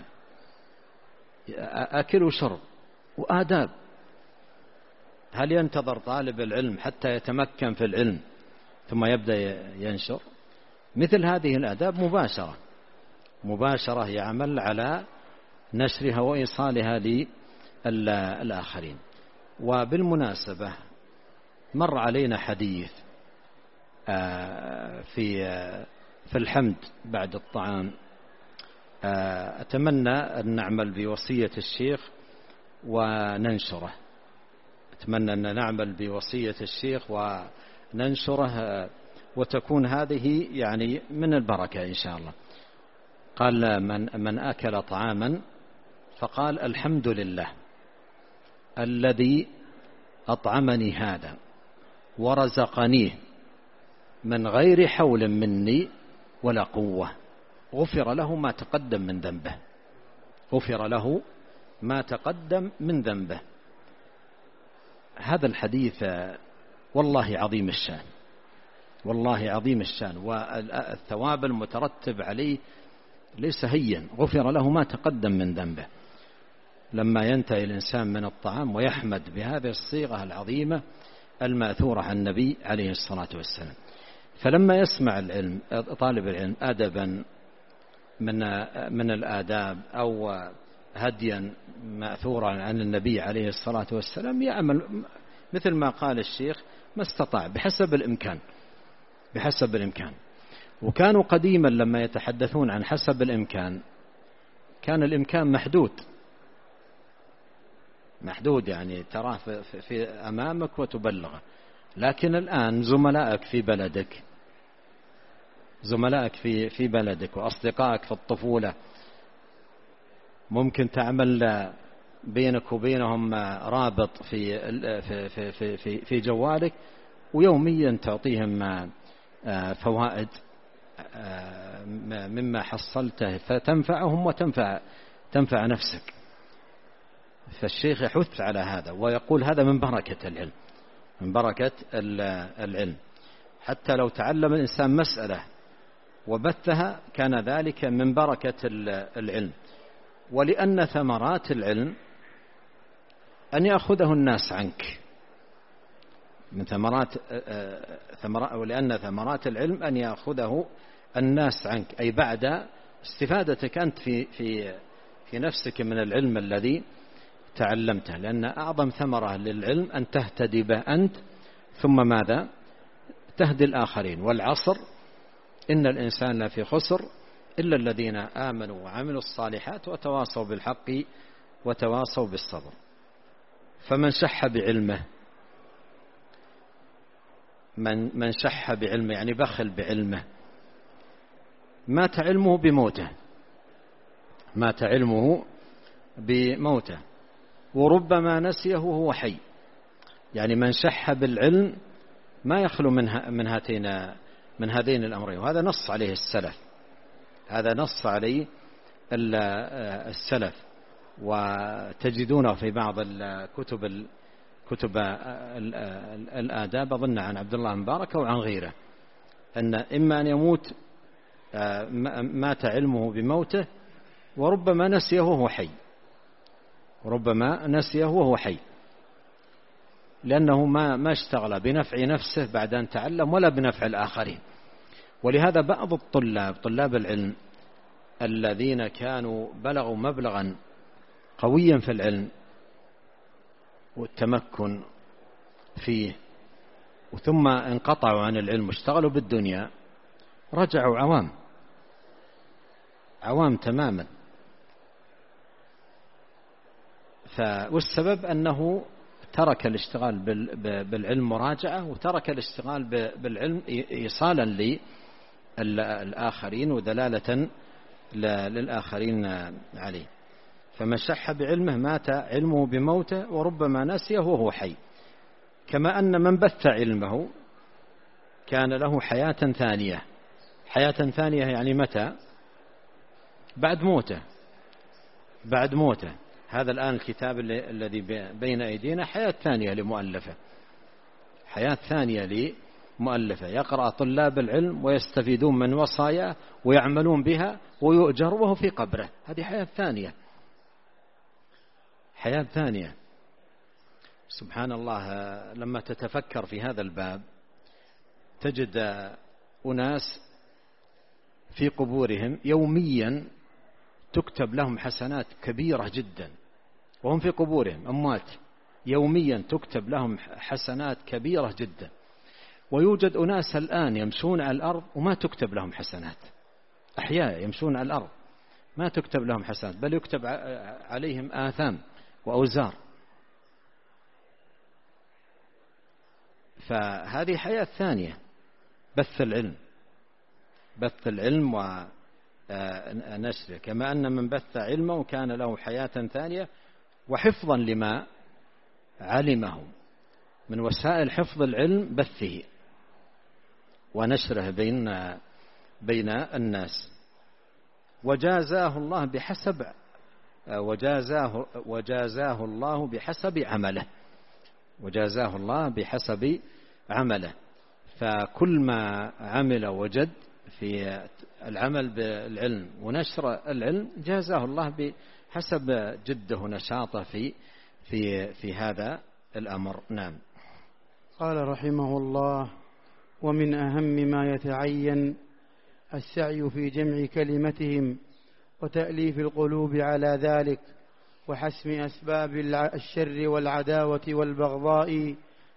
Speaker 2: أكل وشرب وآداب. هل ينتظر طالب العلم حتى يتمكن في العلم ثم يبدأ ينشر؟ مثل هذه الآداب مباشرة مباشرة يعمل على نشرها وإيصالها للآخرين. وبالمناسبة مر علينا حديث في في الحمد بعد الطعام، أتمنى أن نعمل بوصية الشيخ وننشره أتمنى أن نعمل بوصية الشيخ وننشره وتكون هذه يعني من البركة إن شاء الله. قال: من, من أكل طعاما فقال: الحمد لله الذي أطعمني هذا ورزقنيه من غير حول مني ولا قوة، غفر له ما تقدم من ذنبه غفر له ما تقدم من ذنبه. هذا الحديث والله عظيم الشان والله عظيم الشان والثواب المترتب عليه ليس هين. غفر له ما تقدم من ذنبه لما ينتهي الإنسان من الطعام ويحمد بهذه الصيغة العظيمة المأثورة عن النبي عليه الصلاة والسلام. فلما يسمع العلم طالب العلم أدبا من من الآداب أو هديا مأثورا عن النبي عليه الصلاة والسلام يعمل مثل ما قال الشيخ ما استطاع بحسب الإمكان، بحسب الإمكان. وكانوا قديما لما يتحدثون عن حسب الإمكان كان الإمكان محدود محدود يعني تراه في, في أمامك وتبلغه. لكن الآن زملائك في بلدك زملائك في في بلدك وأصدقائك في الطفولة ممكن تعمل بينك وبينهم رابط في في في في, في جوالك، ويوميا تعطيهم فوائد مما حصلته فتنفعهم وتنفع تنفع نفسك. فالشيخ يحث على هذا ويقول هذا من بركة العلم، من بركة العلم. حتى لو تعلم الإنسان مسألة وبثها كان ذلك من بركة العلم. ولأن ثمرات العلم أن يأخذه الناس عنك، من ثمرات ولأن ثمرات العلم أن يأخذه الناس عنك، أي بعد استفادتك أنت في في في نفسك من العلم الذي تعلمته. لأن أعظم ثمرة للعلم أن تهتدي به أنت ثم ماذا؟ تهدي الآخرين. والعصر إن الإنسان لفي خسر إلا الذين آمنوا وعملوا الصالحات وتواصوا بالحق وتواصوا بالصبر. فمن شح بعلمه من من شح بعلمه يعني بخل بعلمه مات علمه بموته مات علمه بموته وربما نسيه وهو حي. يعني من شح بالعلم ما يخلو من من هاتين من هذين الأمرين. وهذا نص عليه السلف هذا نص عليه السلف وتجدونه في بعض الكتب كتب الآداب أظن عن عبد الله مبارك وعن غيره أن إما أن يموت مات علمه بموته وربما نسيه وهو حي ربما نسيه وهو حي لأنه ما ما اشتغل بنفع نفسه بعد أن تعلم ولا بنفع الآخرين. ولهذا بعض الطلاب طلاب العلم الذين كانوا بلغوا مبلغا قويا في العلم والتمكن فيه ثم انقطعوا عن العلم واشتغلوا بالدنيا رجعوا عوام عوام تماما. والسبب أنه ترك الاشتغال بالعلم مراجعة وترك الاشتغال بالعلم إيصالا للآخرين ودلالة للآخرين عليه. فمن شح بعلمه مات علمه بموته وربما نسيه وهو حي. كما أن من بث علمه كان له حياة ثانية. حياة ثانية يعني متى؟ بعد موته بعد موته. هذا الآن الكتاب الذي بين أيدينا حياة ثانية لمؤلفة حياة ثانية لمؤلفة يقرأ طلاب العلم ويستفيدون من وصاياه ويعملون بها ويؤجر وهو في قبره. هذه حياة ثانية حياة ثانية. سبحان الله لما تتفكر في هذا الباب تجد أناس في قبورهم يوميا تكتب لهم حسنات كبيرة جدا وهم في قبورهم أموات يوميا تكتب لهم حسنات كبيرة جدا. ويوجد أناس الآن يمشون على الأرض وما تكتب لهم حسنات أحياء يمشون على الأرض ما تكتب لهم حسنات بل يكتب عليهم آثام وأوزار. فهذه حياة ثانية بث العلم بث العلم ونشره. كما أن من بث علمه كان له حياة ثانية وحفظا لما علمه من وسائل حفظ العلم بثه ونشره بين بين الناس. وجازاه الله بحسب وجازاه وجازاه الله بحسب عمله وجازاه الله بحسب عمله. فكل ما عمل وجد في العمل بالعلم ونشر العلم جازاه الله بحسب جده ونشاطه في في في هذا الأمر. نعم.
Speaker 1: قال رحمه الله: ومن أهم ما يتعين السعي في جمع كلمتهم وتأليف القلوب على ذلك وحسم أسباب الشر والعداوة والبغضاء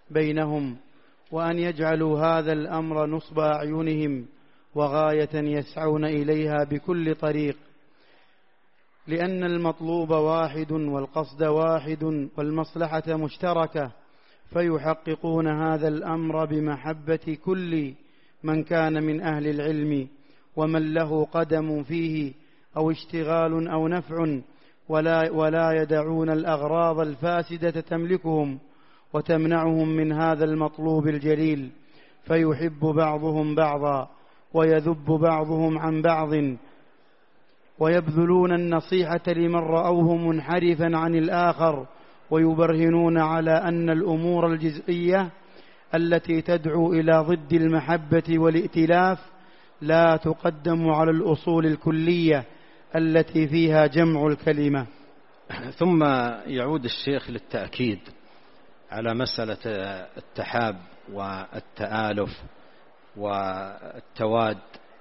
Speaker 1: بينهم، وأن يجعلوا هذا الأمر نصب أعينهم وغاية يسعون إليها بكل طريق، لأن المطلوب واحد والقصد واحد والمصلحة مشتركة، فيحققون هذا الأمر بمحبة كل من كان من أهل العلم ومن له قدم فيه أو اشتغال أو نفع، ولا, ولا يدعون الأغراض الفاسدة تملكهم وتمنعهم من هذا المطلوب الجليل، فيحب بعضهم بعضا ويذب بعضهم عن بعض، ويبذلون النصيحة لمن رأوه منحرفا عن الآخر، ويبرهنون على أن الأمور الجزئية التي تدعو إلى ضد المحبة والائتلاف لا تقدم على الأصول الكلية التي فيها جمع الكلمة.
Speaker 2: ثم يعود الشيخ للتأكيد على مسألة التحاب والتآلف والتواد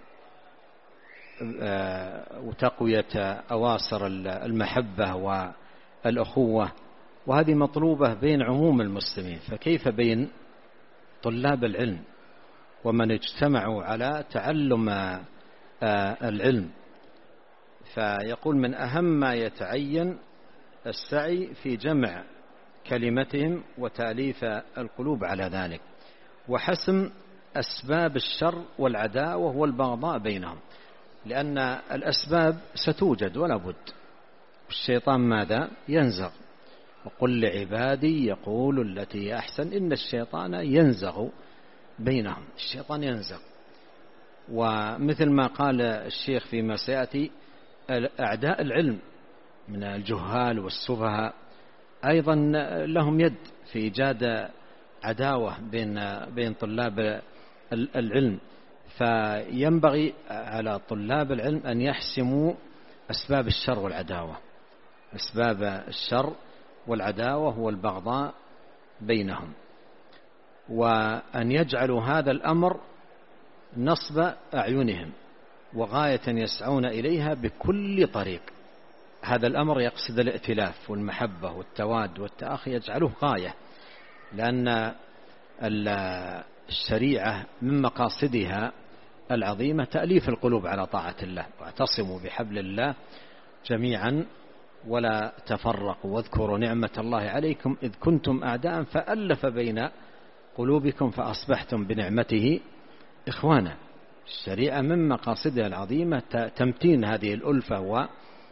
Speaker 2: وتقوية أواصر المحبة والأخوة، وهذه مطلوبة بين عموم المسلمين، فكيف بين طلاب العلم ومن اجتمعوا على تعلم العلم؟ فيقول من أهم ما يتعين السعي في جمع كلمتهم وتأليف القلوب على ذلك، وحسم أسباب الشر والعداوة والبغضاء بينهم، لأن الأسباب ستوجد ولا بد. الشيطان ماذا؟ ينزغ، وقل لعبادي يقول التي أحسن إن الشيطان ينزغ بينهم. الشيطان ينزغ، ومثل ما قال الشيخ فيما سيأتي أعداء العلم من الجهال والسفهاء أيضا لهم يد في إيجاد عداوة بين بين طلاب العلم، فينبغي على طلاب العلم أن يحسموا أسباب الشر والعداوة، أسباب الشر والعداوة والبغضاء بينهم، وأن يجعلوا هذا الأمر نصب أعينهم وغاية يسعون إليها بكل طريق. هذا الأمر يقصد الائتلاف والمحبة والتواد والتآخي، يجعله غاية، لأن الشريعة من مقاصدها العظيمة تأليف القلوب على طاعة الله، واعتصموا بحبل الله جميعا ولا تفرقوا، واذكروا نعمة الله عليكم إذ كنتم أعداء فألف بين قلوبكم فأصبحتم بنعمته إخوانا. الشريعة من مقاصدها العظيمة تمتين هذه الألفة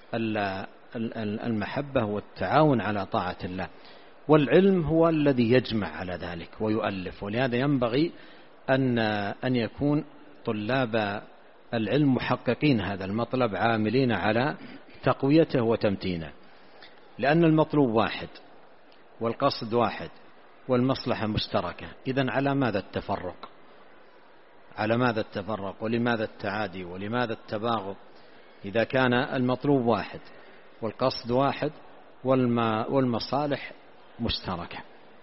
Speaker 2: والمحبة والتعاون على طاعة الله، والعلم هو الذي يجمع على ذلك ويؤلف، ولهذا ينبغي أن أن يكون طلاب العلم محققين هذا المطلب، عاملين على تقويته وتمتينه، لأن المطلوب واحد والقصد واحد والمصلحة مشتركة. إذن على ماذا التفرق؟ على ماذا التفرق ولماذا التعادي ولماذا التباغض إذا كان المطلوب واحد والقصد واحد والمصالح مشتركة؟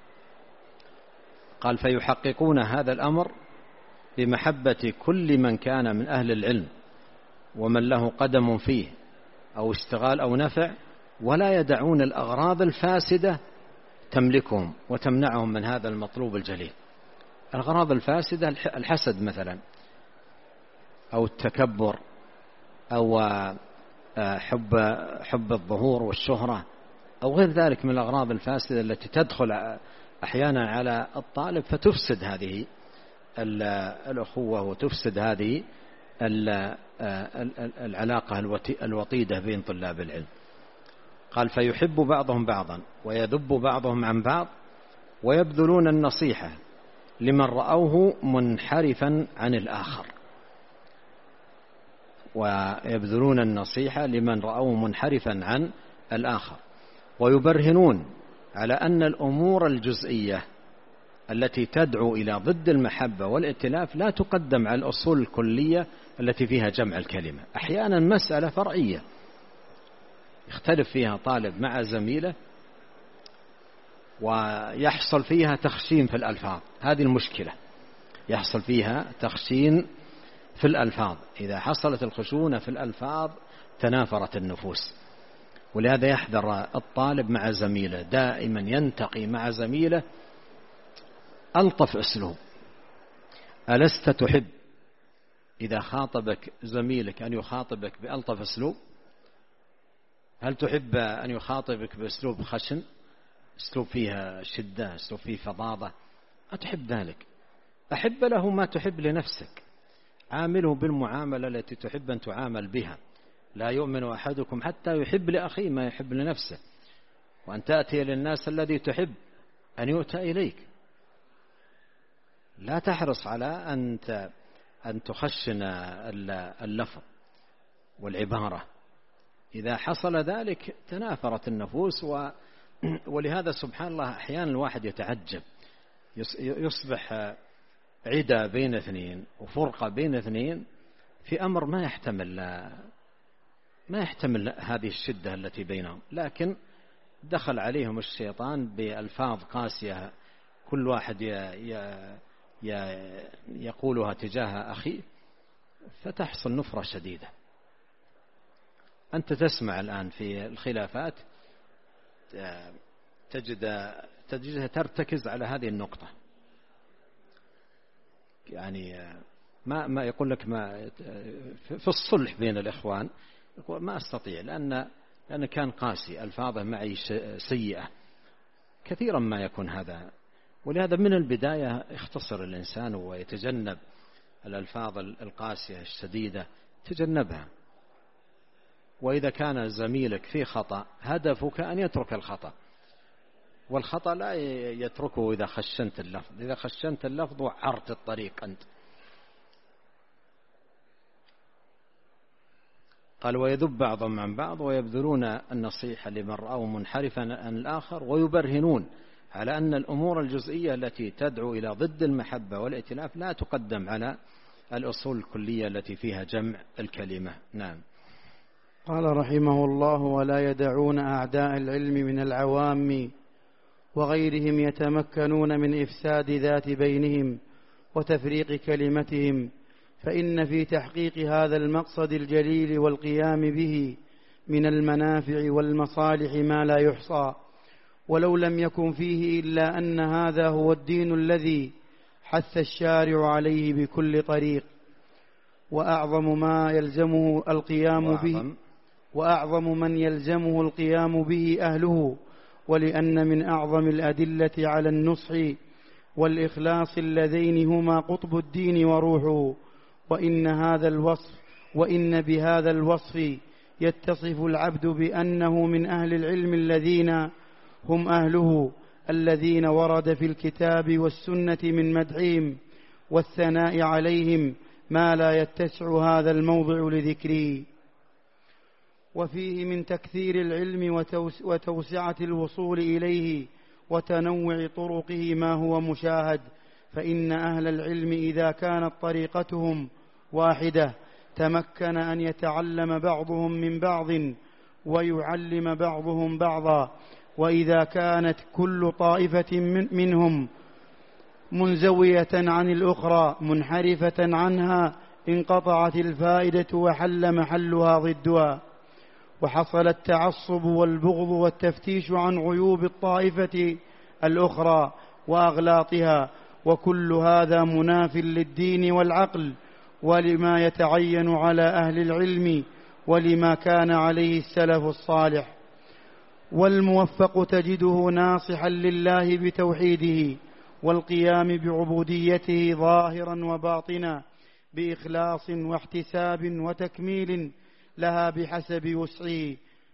Speaker 2: قال فيحققون هذا الأمر بمحبة كل من كان من أهل العلم ومن له قدم فيه أو اشتغال أو نفع، ولا يدعون الأغراض الفاسدة تملكهم وتمنعهم من هذا المطلوب الجليل. الأغراض الفاسدة الحسد مثلا، أو التكبر، أو حب حب الظهور والشهرة، أو غير ذلك من الأغراض الفاسدة التي تدخل أحيانا على الطالب فتفسد هذه الأخوة وتفسد هذه العلاقة الوطيدة بين طلاب العلم. قال فيحب بعضهم بعضا ويذب بعضهم عن بعض، ويبذلون النصيحة لمن رأوه منحرفا عن الآخر، ويبذلون النصيحة لمن رأوه منحرفا عن الآخر، ويبرهنون على أن الأمور الجزئية التي تدعو إلى ضد المحبة والائتلاف لا تقدم على الأصول الكلية التي فيها جمع الكلمة. أحيانا مسألة فرعية يختلف فيها طالب مع زميله ويحصل فيها تخشين في الألفاظ، هذه المشكلة، يحصل فيها تخشين في الألفاظ. إذا حصلت الخشونة في الألفاظ تنافرت النفوس، ولهذا يحذر الطالب مع زميله، دائما ينتقي مع زميله ألطف أسلوب. ألست تحب إذا خاطبك زميلك أن يخاطبك بألطف أسلوب؟ هل تحب أن يخاطبك بأسلوب خشن، أسلوب فيها شدة، أسلوب فيه فظاظة؟ أتحب ذلك؟ أحب له ما تحب لنفسك، عامله بالمعاملة التي تحب أن تعامل بها. لا يؤمن أحدكم حتى يحب لأخيه ما يحب لنفسه، وأن تأتي للناس الذي تحب أن يؤتى إليك. لا تحرص على أن أن تخشن اللفظ والعبارة. إذا حصل ذلك تنافرت النفوس. و... ولهذا سبحان الله أحيانا الواحد يتعجب، يصبح عدى بين اثنين وفرقة بين اثنين في أمر ما يحتمل ما يحتمل هذه الشدة التي بينهم، لكن دخل عليهم الشيطان بألفاظ قاسية كل واحد يقولها تجاه أخيه، فتحصل نفرة شديدة. أنت تسمع الآن في الخلافات تجد تجدها ترتكز على هذه النقطة، يعني ما ما يقول لك ما في الصلح بين الإخوان يقول ما أستطيع لأن لأن كان قاسي، ألفاظه معي سيئة، كثيرا ما يكون هذا. ولهذا من البداية اختصر الإنسان ويتجنب الألفاظ القاسية الشديدة، تجنبها. وإذا كان زميلك في خطأ هدفك أن يترك الخطأ، والخطأ لا يتركه إذا خشنت اللفظ. إذا خشنت اللفظ وعرت الطريق أنت. قال ويذب بعضهم عن بعض ويبذلون النصيحة لمن رأوا منحرفا عن الآخر، ويبرهنون على أن الأمور الجزئية التي تدعو إلى ضد المحبة والائتلاف لا تقدم على الأصول الكلية التي فيها جمع الكلمة. نعم.
Speaker 1: قال رحمه الله ولا يدعون أعداء العلم من العوام وغيرهم يتمكنون من إفساد ذات بينهم وتفريق كلمتهم، فإن في تحقيق هذا المقصد الجليل والقيام به من المنافع والمصالح ما لا يحصى، ولو لم يكن فيه إلا أن هذا هو الدين الذي حث الشارع عليه بكل طريق، وأعظم ما يلزمه القيام به وأعظم من يلزمه القيام به أهله، ولأن من أعظم الأدلة على النصح والإخلاص اللذين هما قطب الدين وروحه. وإن هذا الوصف وإن بهذا الوصف يتصف العبد بأنه من أهل العلم الذين هم أهله، الذين ورد في الكتاب والسنة من مدحهم والثناء عليهم ما لا يتسع هذا الموضع لذكره. وفيه من تكثير العلم وتوسعة الوصول إليه وتنوع طرقه ما هو مشاهد، فإن أهل العلم إذا كانت طريقتهم واحدة تمكن أن يتعلم بعضهم من بعض ويعلم بعضهم بعضا، وإذا كانت كل طائفة منهم منزوية عن الأخرى منحرفة عنها انقطعت الفائدة وحل محلها ضدها، وحصل التعصب والبغض والتفتيش عن عيوب الطائفة الأخرى وأغلاطها، وكل هذا مناف للدين والعقل ولما يتعين على أهل العلم ولما كان عليه السلف الصالح. والموفق تجده ناصحا لله بتوحيده والقيام بعبوديته ظاهرا وباطنا بإخلاص واحتساب وتكميل لها بحسب وسعه،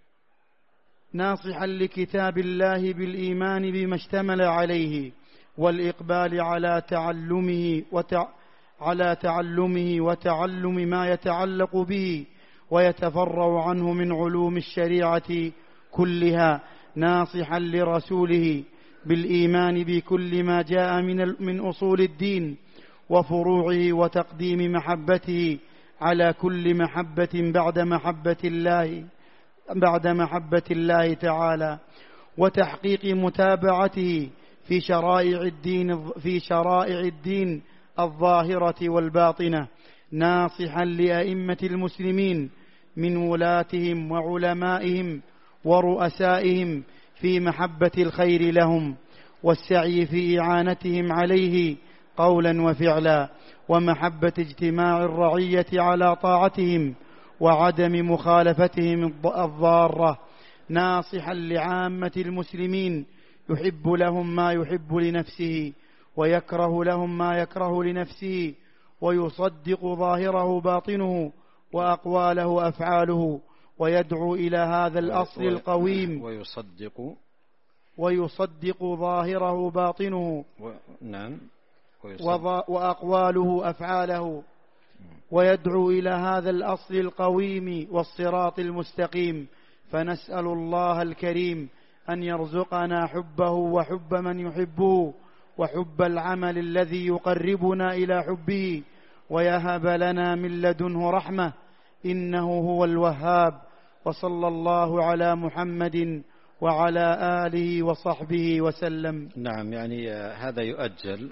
Speaker 1: ناصحا لكتاب الله بالإيمان بما اشتمل عليه والإقبال على تعلمه وتع... على تعلمه وتعلم ما يتعلق به ويتفرع عنه من علوم الشريعة كلها، ناصحا لرسوله بالإيمان بكل ما جاء من, من أصول الدين وفروعه وتقديم محبته على كل محبة بعد محبة الله بعد محبة الله تعالى، وتحقيق متابعته في شرائع الدين في شرائع الدين الظاهرة والباطنة، ناصحا لأئمة المسلمين من ولاتهم وعلمائهم ورؤسائهم في محبة الخير لهم والسعي في إعانتهم عليه قولا وفعلا، ومحبة اجتماع الرعية على طاعتهم وعدم مخالفتهم الضارة، ناصحا لعامة المسلمين يحب لهم ما يحب لنفسه ويكره لهم ما يكره لنفسه، ويصدق ظاهره باطنه وأقواله أفعاله، ويدعو إلى هذا الأصل القويم
Speaker 2: ويصدق
Speaker 1: ويصدق ظاهره باطنه
Speaker 2: و... نعم
Speaker 1: وأقواله أفعاله، ويدعو إلى هذا الأصل القويم والصراط المستقيم. فنسأل الله الكريم أن يرزقنا حبه وحب من يحبه وحب العمل الذي يقربنا إلى حبه، ويهب لنا من لدنه رحمة إنه هو الوهاب. وصلى الله على محمد وعلى آله وصحبه وسلم.
Speaker 2: نعم، يعني هذا يؤجل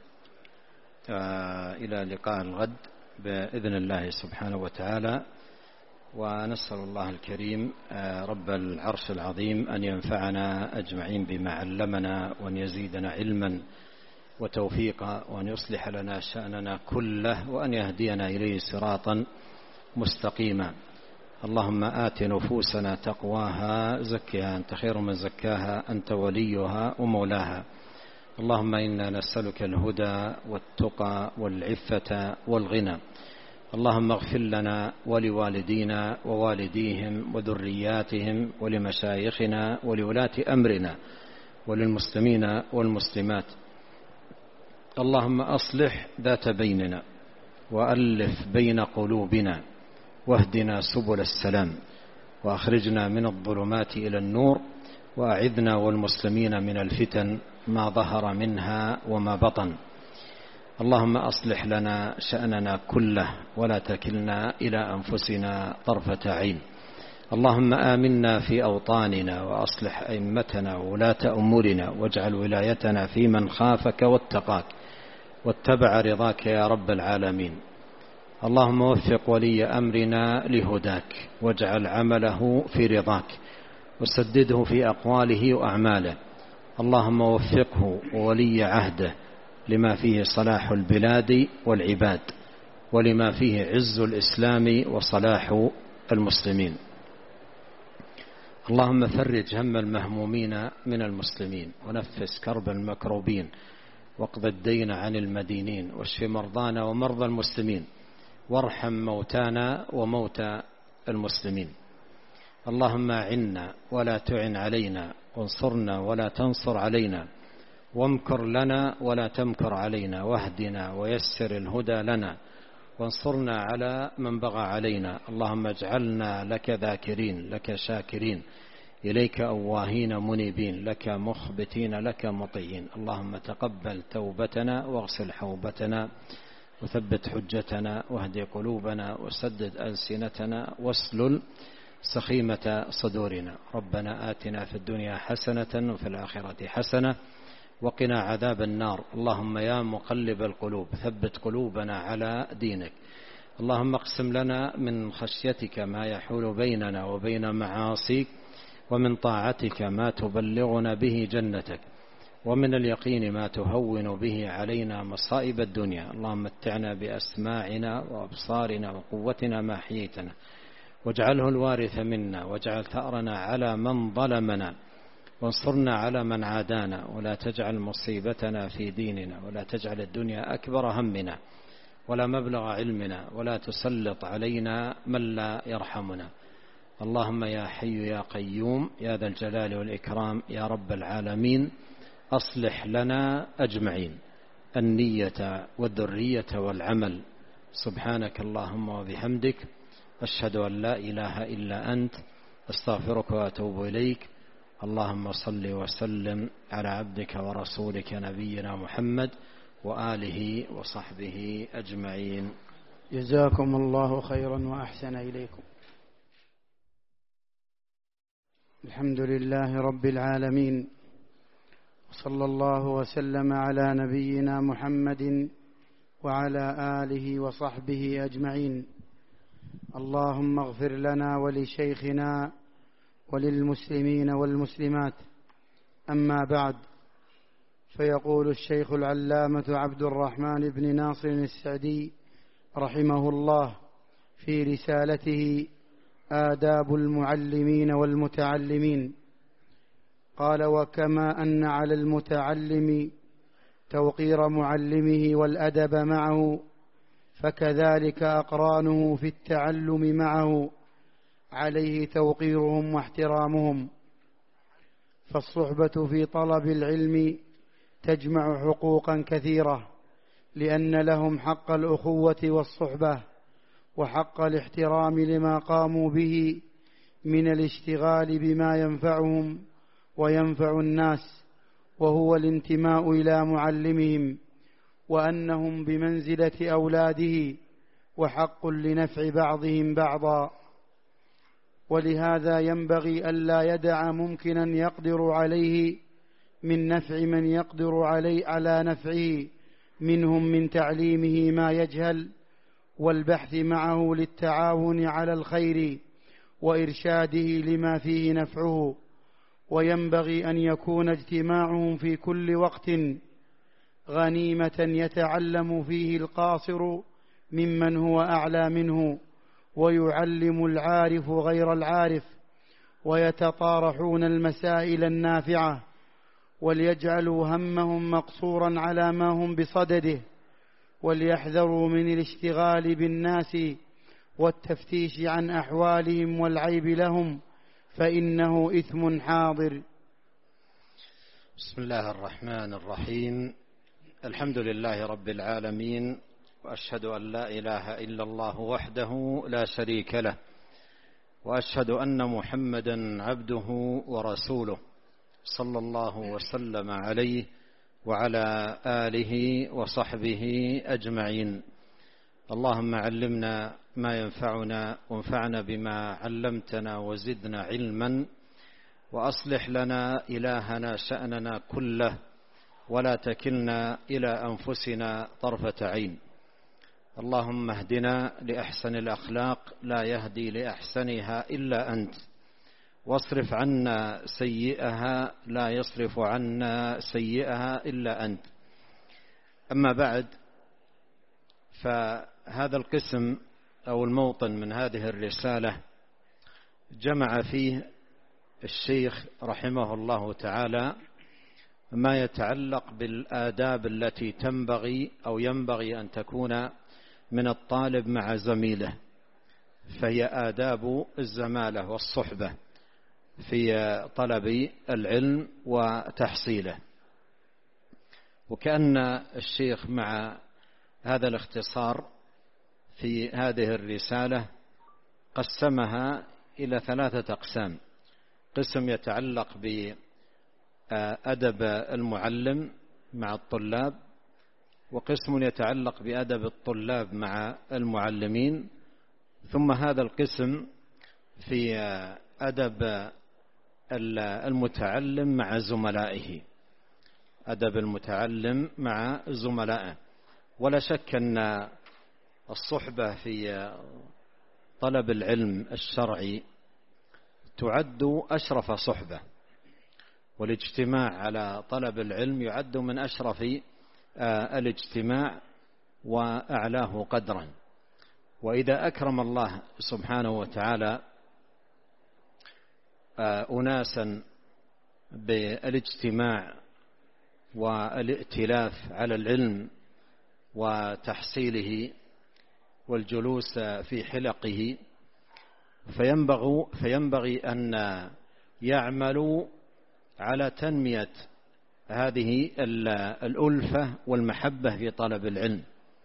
Speaker 2: إلى لقاء الغد بإذن الله سبحانه وتعالى، ونسأل الله الكريم رب العرش العظيم أن ينفعنا أجمعين بما علمنا، وأن يزيدنا علما وتوفيقا، وأن يصلح لنا شأننا كله، وأن يهدينا إليه صراطا مستقيما. اللهم آت نفوسنا تقواها زكها أنت خير من زكاها أنت وليها ومولاها. اللهم إنا نسألك الهدى والتقى والعفة والغنى. اللهم اغفر لنا ولوالدينا ووالديهم وذرياتهم ولمشايخنا ولولاة أمرنا وللمسلمين والمسلمات. اللهم أصلح ذات بيننا وألف بين قلوبنا واهدنا سبل السلام، وأخرجنا من الظلمات إلى النور، وأعذنا والمسلمين من الفتن ما ظهر منها وما بطن. اللهم أصلح لنا شأننا كله ولا تكلنا إلى أنفسنا طرفة عين. اللهم آمنا في أوطاننا وأصلح أئمتنا وولاة أمورنا، واجعل ولايتنا في من خافك واتقاك واتبع رضاك يا رب العالمين. اللهم وفق ولي أمرنا لهداك، واجعل عمله في رضاك، وسدده في أقواله وأعماله. اللهم وفقه وولي عهده لما فيه صلاح البلاد والعباد، ولما فيه عز الإسلام وصلاح المسلمين. اللهم فرج هم المهمومين من المسلمين، ونفس كرب المكروبين، واقض الدين عن المدينين، واشف مرضانا ومرضى المسلمين، وارحم موتانا وموتى المسلمين. اللهم أعنا ولا تعن علينا، وانصرنا ولا تنصر علينا، وامكر لنا ولا تمكر علينا، واهدنا ويسر الهدى لنا، وانصرنا على من بغى علينا. اللهم اجعلنا لك ذاكرين، لك شاكرين، إليك أواهين منيبين، لك مخبتين، لك مطيعين. اللهم تقبل توبتنا واغسل حوبتنا، وثبت حجتنا، واهد قلوبنا، وسدد ألسنتنا، واسلل سخيمة صدورنا. ربنا آتنا في الدنيا حسنة وفي الآخرة حسنة وقنا عذاب النار. اللهم يا مقلب القلوب ثبت قلوبنا على دينك. اللهم اقسم لنا من خشيتك ما يحول بيننا وبين معاصيك، ومن طاعتك ما تبلغنا به جنتك، ومن اليقين ما تهون به علينا مصائب الدنيا. اللهم متعنا بأسماعنا وأبصارنا وقوتنا ما حييتنا، واجعله الوارث منا، واجعل ثأرنا على من ظلمنا، وانصرنا على من عادانا، ولا تجعل مصيبتنا في ديننا، ولا تجعل الدنيا أكبر همنا ولا مبلغ علمنا، ولا تسلط علينا من لا يرحمنا. اللهم يا حي يا قيوم يا ذا الجلال والإكرام يا رب العالمين، أصلح لنا أجمعين النية والذرية والعمل. سبحانك اللهم وبحمدك، أشهد أن لا إله إلا أنت، أستغفرك وأتوب إليك. اللهم صل وسلم على عبدك ورسولك نبينا محمد وآله وصحبه أجمعين.
Speaker 1: جزاكم الله خيرا وأحسن إليكم. الحمد لله رب العالمين، صلى الله وسلم على نبينا محمد وعلى آله وصحبه أجمعين. اللهم اغفر لنا ولشيخنا وللمسلمين والمسلمات. أما بعد، فيقول الشيخ العلامة عبد الرحمن بن ناصر السعدي رحمه الله في رسالته آداب المعلمين والمتعلمين، قال: وكما أن على المتعلم توقير معلمه والأدب معه، فكذلك أقرانه في التعلم معه عليه توقيرهم واحترامهم. فالصحبة في طلب العلم تجمع حقوقا كثيرة، لأن لهم حق الأخوة والصحبة وحق الاحترام لما قاموا به من الاشتغال بما ينفعهم وينفع الناس، وهو الانتماء إلى معلمهم، وأنهم بمنزلة أولاده وحق لنفع بعضهم بعضا. ولهذا ينبغي ألا يدع ممكنا يقدر عليه من نفع من يقدر عليه على نفعه منهم من تعليمه ما يجهل، والبحث معه للتعاون على الخير وإرشاده لما فيه نفعه. وينبغي أن يكون اجتماعهم في كل وقت غنيمة يتعلم فيه القاصر ممن هو أعلى منه، ويعلم العارف غير العارف، ويتطارحون المسائل النافعة، وليجعلوا همهم مقصورا على ما هم بصدده، وليحذروا من الاشتغال بالناس والتفتيش عن أحوالهم والعيب لهم، فإنه إثم حاضر.
Speaker 2: بسم الله الرحمن الرحيم. الحمد لله رب العالمين، وأشهد أن لا إله إلا الله وحده لا شريك له، وأشهد أن محمدا عبده ورسوله، صلى الله وسلم عليه وعلى آله وصحبه أجمعين. اللهم علمنا ما ينفعنا، وانفعنا بما علمتنا، وزدنا علما، وأصلح لنا إلهنا شأننا كله، ولا تكلنا إلى أنفسنا طرفة عين. اللهم اهدنا لأحسن الأخلاق، لا يهدي لأحسنها إلا أنت، واصرف عنا سيئها، لا يصرف عنا سيئها إلا أنت. أما بعد، فهذا القسم أو الموطن من هذه الرسالة جمع فيه الشيخ رحمه الله تعالى ما يتعلق بالآداب التي تنبغي أو ينبغي أن تكون من الطالب مع زميله، فهي آداب الزمالة والصحبة في طلب العلم وتحصيله. وكأن الشيخ مع هذا الاختصار في هذه الرسالة قسمها إلى ثلاثة أقسام: قسم يتعلق بأدب المعلم مع الطلاب، وقسم يتعلق بأدب الطلاب مع المعلمين، ثم هذا القسم في أدب المتعلم مع زملائه، أدب المتعلم مع زملائه. ولا شك أن الصحبة في طلب العلم الشرعي تعد أشرف صحبة، والاجتماع على طلب العلم يعد من أشرف الاجتماع وأعلاه قدرا. وإذا أكرم الله سبحانه وتعالى أناسا بالاجتماع والائتلاف على العلم وتحصيله والجلوس في حلقه، فينبغي, فينبغي أن يعملوا على تنمية هذه الألفة والمحبة في طلب العلم،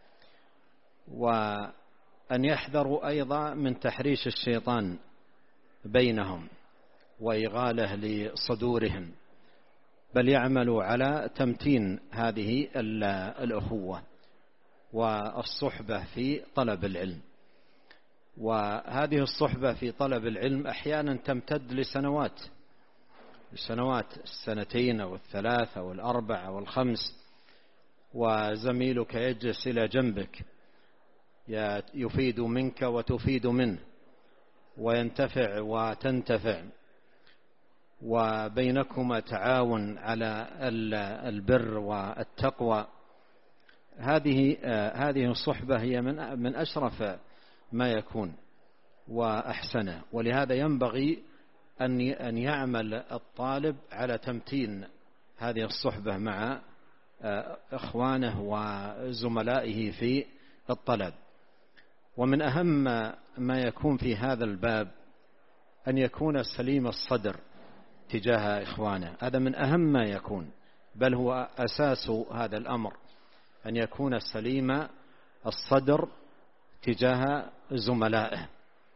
Speaker 2: وأن يحذروا أيضا من تحريش الشيطان بينهم وإغاله لصدورهم، بل يعملوا على تمتين هذه الأخوة والصحبة في طلب العلم. وهذه الصحبة في طلب العلم أحيانا تمتد لسنوات، لسنوات السنتين أو الثلاث أو الأربع أو الخمس، وزميلك يجلس إلى جنبك يفيد منك وتفيد منه، وينتفع وتنتفع، وبينكما تعاون على البر والتقوى. هذه هذه الصحبة هي من من أشرف ما يكون وأحسنه، ولهذا ينبغي أن أن يعمل الطالب على تمتين هذه الصحبة مع إخوانه وزملائه في الطلب. ومن أهم ما يكون في هذا الباب أن يكون سليم الصدر تجاه إخوانه، هذا من أهم ما يكون، بل هو أساس هذا الأمر، أن يكون سليم الصدر تجاه زملائه.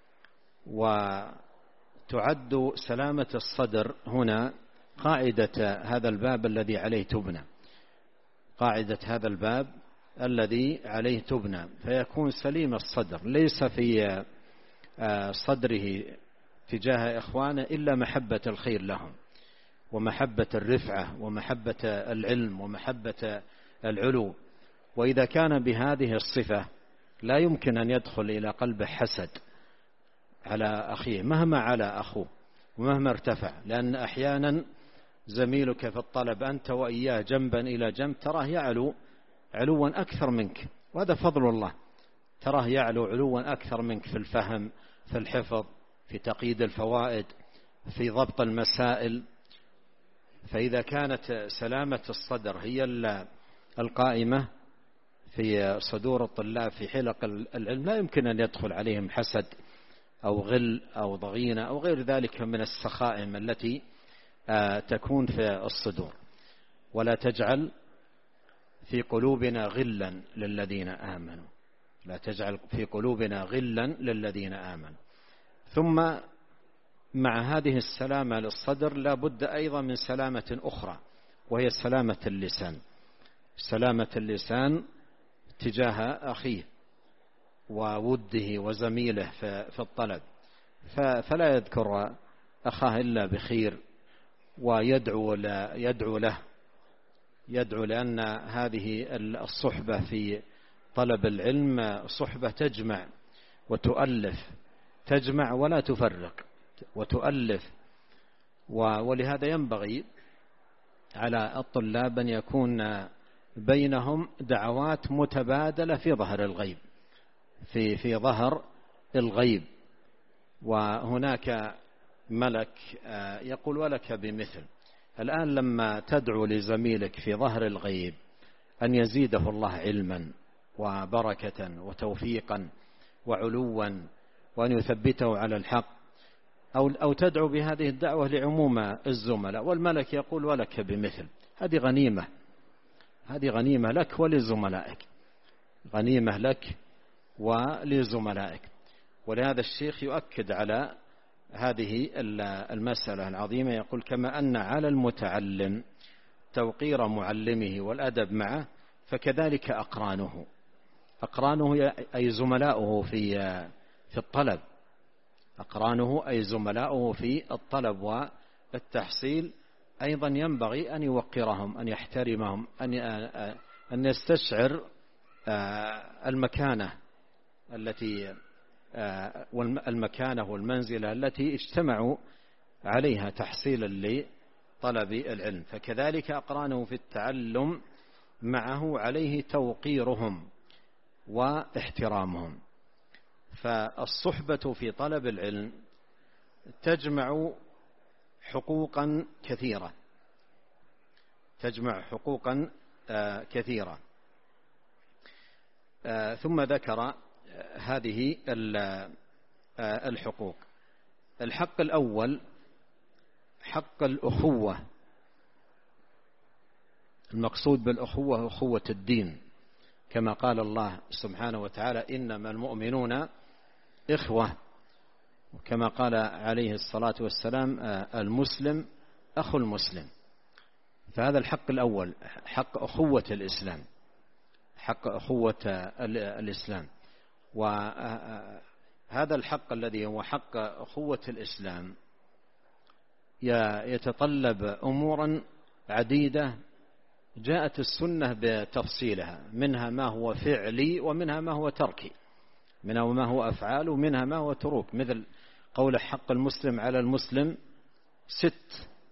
Speaker 2: وتعد سلامة الصدر هنا قاعدة هذا الباب الذي عليه تبنى، قاعدة هذا الباب الذي عليه تبنى، فيكون سليم الصدر، ليس في صدره تجاه إخوانه إلا محبة الخير لهم، ومحبة الرفعة، ومحبة العلم، ومحبة العلو. وإذا كان بهذه الصفة لا يمكن أن يدخل إلى قلبه حسد على أخيه مهما على أخوه ومهما ارتفع، لأن أحيانا زميلك في الطلب أنت وإياه جنبا إلى جنب تراه يعلو علوا أكثر منك، وهذا فضل الله، تراه يعلو علوا أكثر منك في الفهم، في الحفظ، في تقييد الفوائد، في ضبط المسائل. فإذا كانت سلامة الصدر هي القائمة في صدور الطلاب في حلق العلم لا يمكن أن يدخل عليهم حسد أو غل أو ضغينة أو غير ذلك من السخائم التي تكون في الصدور. ولا تجعل في قلوبنا غلا للذين آمنوا، لا تجعل في قلوبنا غلا للذين آمنوا. ثم مع هذه السلامة للصدر لا بد أيضا من سلامة أخرى، وهي سلامة اللسان، سلامة اللسان تجاه أخيه ووده وزميله في الطلب، فلا يذكر أخاه إلا بخير، ويدعو يدعو له يدعو لأن هذه الصحبة في طلب العلم صحبة تجمع وتؤلف، تجمع ولا تفرق وتؤلف. ولهذا ينبغي على الطلاب أن يكون بينهم دعوات متبادلة في ظهر الغيب في في ظهر الغيب. وهناك ملك يقول ولك بمثل. الآن لما تدعو لزميلك في ظهر الغيب أن يزيده الله علما وبركة وتوفيقا وعلوا، وأن يثبته على الحق، أو أو تدعو بهذه الدعوة لعموم الزملاء، والملك يقول ولك بمثل، هذه غنيمة، هذه غنيمة لك ولزملائك، غنيمة لك ولزملائك. ولهذا الشيخ يؤكد على هذه المسألة العظيمة، يقول كما أن على المتعلم توقير معلمه والأدب معه، فكذلك أقرانه، أقرانه أي زملاؤه في في الطلب، أقرانه أي زملاؤه في الطلب والتحصيل أيضا ينبغي أن يوقرهم، أن يحترمهم، أن أن يستشعر المكانة التي المكانة والمنزلة التي اجتمعوا عليها تحصيلا لطلب العلم. فكذلك أقرانه في التعلم معه عليه توقيرهم واحترامهم. فالصحبة في طلب العلم تجمع حقوقا كثيرة، تجمع حقوقا كثيرة. ثم ذكر هذه الحقوق. الحق الأول حق الأخوة، المقصود بالأخوة أخوة الدين، كما قال الله سبحانه وتعالى إنما المؤمنون إخوة، وكما قال عليه الصلاة والسلام المسلم أخو المسلم. فهذا الحق الأول حق أخوة الإسلام، حق أخوة الإسلام. وهذا الحق الذي هو حق أخوة الإسلام يتطلب أمورا عديدة جاءت السنة بتفصيلها، منها ما هو فعلي ومنها ما هو تركي، منها ما هو أفعال ومنها ما هو تروك، مثل قول حق المسلم على المسلم ست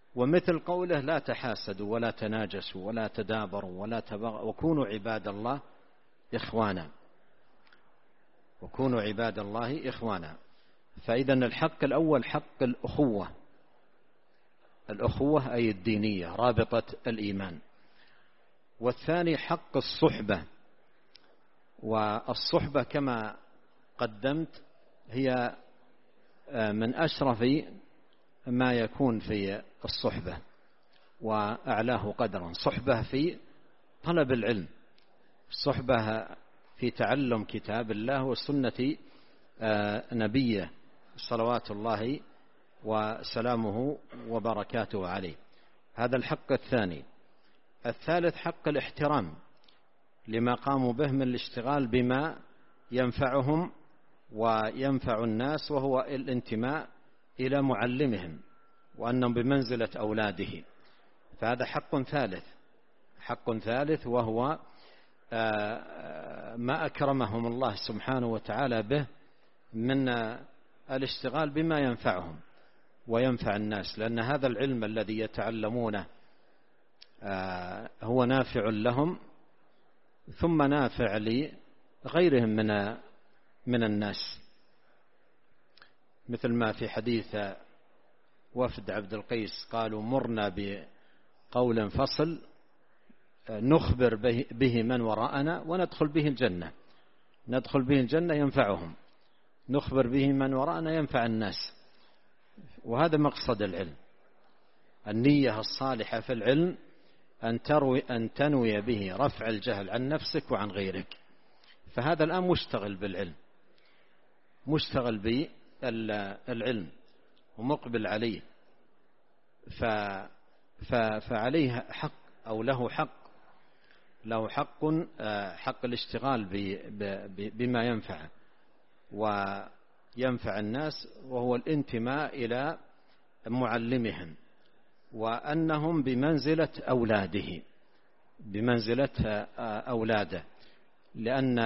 Speaker 2: ومثل قوله لا تحاسدوا ولا تناجسوا ولا تدابروا ولا تبغوا وكونوا عباد الله إخوانا وكونوا عباد الله إخوانا. فإذا الحق الأول حق الأخوة، الأخوة أي الدينية رابطة الإيمان. والثاني حق الصحبة، والصحبة كما قدمت هي من أشرف ما يكون في الصحبة وأعلاه قدرا. صحبة في طلب العلم، صحبة في تعلم كتاب الله وسنة نبيه صلوات الله وسلامه وبركاته عليه. هذا الحق الثاني. الثالث حق الاحترام لما قاموا به من الاشتغال بما ينفعهم وينفع الناس، وهو الانتماء إلى معلمهم وأنهم بمنزلة أولاده. فهذا حق ثالث، حق ثالث وهو ما أكرمهم الله سبحانه وتعالى به من الاشتغال بما ينفعهم وينفع الناس، لأن هذا العلم الذي يتعلمونه هو نافع لهم ثم نافع لغيرهم من من الناس، مثل ما في حديث وفد عبد القيس قالوا مرنا بقول فصل نخبر به من وراءنا وندخل به الجنة، ندخل به الجنة ينفعهم، نخبر به من وراءنا ينفع الناس. وهذا مقصد العلم، النية الصالحة في العلم أن تروي أن تنوي به رفع الجهل عن نفسك وعن غيرك. فهذا الآن مشتغل بالعلم، مشتغل بالعلم ومقبل عليه، فعليه حق أو له حق، له حق حق الاشتغال بما ينفع وينفع الناس، وهو الانتماء إلى معلمهم وأنهم بمنزلة أولاده، بمنزلة أولاده، لأن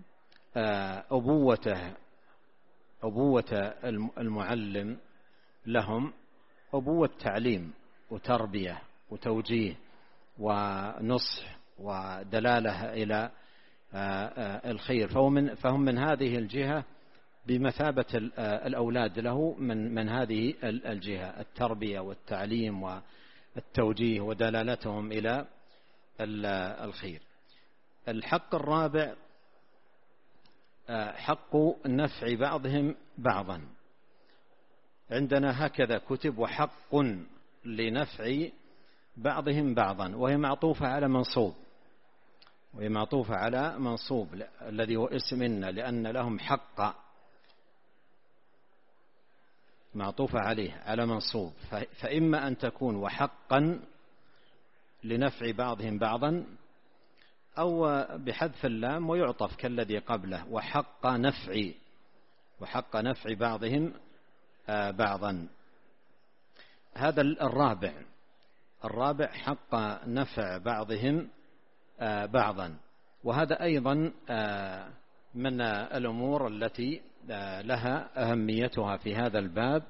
Speaker 2: أبوته أبوة المعلم لهم أبوة تعليم وتربية وتوجيه ونصح ودلالة إلى الخير، فهم من, فهم من هذه الجهة بمثابة الأولاد له من, من هذه الجهة، التربية والتعليم والتوجيه ودلالتهم إلى الخير. الحق الرابع حق نفع بعضهم بعضا. عندنا هكذا كتب وحق لنفع بعضهم بعضا، وهي معطوفة على منصوب، وهي معطوفة على منصوب الذي هو اسم إن، لأن لهم حق معطوفة عليه على منصوب، فإما أن تكون وحقا لنفع بعضهم بعضا، أو بحذف اللام ويعطف كالذي قبله وحق نفع، وحق نفع بعضهم بعضا. هذا الرابع، الرابع حق نفع بعضهم بعضا. وهذا أيضا من الأمور التي لها أهميتها في هذا الباب،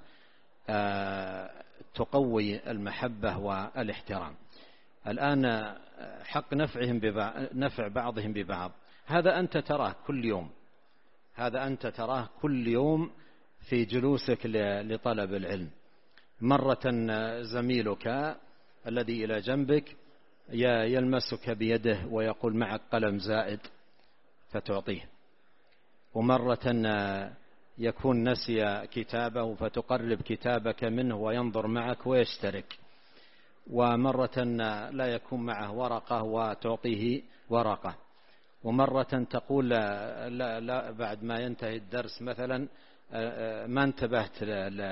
Speaker 2: تقوي المحبة والاحترام. الآن حق نفعهم ببعض، نفع بعضهم ببعض، هذا أنت تراه كل يوم، هذا أنت تراه كل يوم في جلوسك لطلب العلم. مرة زميلك الذي إلى جنبك يلمسك بيده ويقول معك قلم زائد فتعطيه، ومرة يكون نسي كتابه فتقرب كتابك منه وينظر معك ويشترك، ومرة لا يكون معه ورقة وتعطيه ورقة، ومرة تقول لا, لا, لا بعد ما ينتهي الدرس مثلا ما انتبهت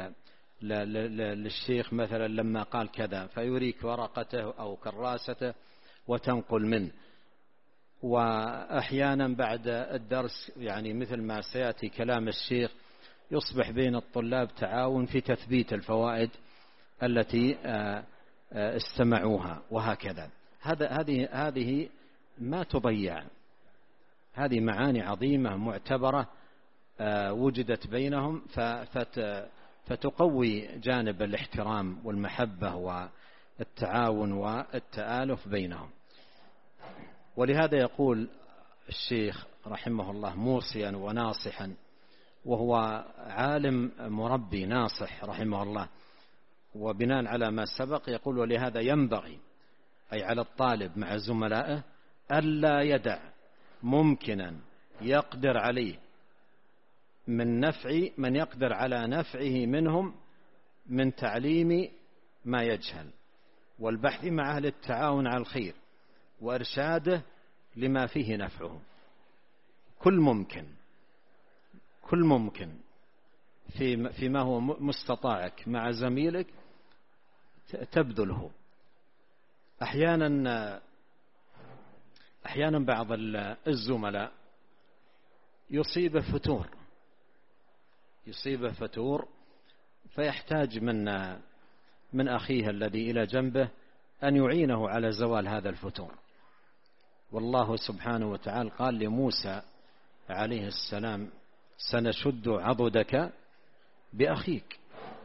Speaker 2: للشيخ مثلا لما قال كذا، فيريك ورقته أو كراسته وتنقل منه. وأحيانا بعد الدرس يعني مثل ما سيأتي كلام الشيخ يصبح بين الطلاب تعاون في تثبيت الفوائد التي استمعوها، وهكذا. هذا هذه هذه ما تضيع، هذه معاني عظيمة معتبرة وجدت بينهم فتقوي جانب الاحترام والمحبة والتعاون والتآلف بينهم. ولهذا يقول الشيخ رحمه الله موصيا وناصحا، وهو عالم مربي ناصح رحمه الله، وبناء على ما سبق يقول: ولهذا ينبغي، أي على الطالب مع زملائه، ألا يدع ممكنا يقدر عليه من نفع من يقدر على نفعه منهم من تعليم ما يجهل، والبحث مع أهل التعاون على الخير، وإرشاده لما فيه نفعه. كل ممكن كل ممكن في فيما هو مستطاعك مع زميلك تبذله. أحيانا أحيانا بعض الزملاء يصيبه فتور يصيبه فتور فيحتاج من من أخيه الذي إلى جنبه أن يعينه على زوال هذا الفتور. والله سبحانه وتعالى قال لموسى عليه السلام: سنشد عضدك بأخيك.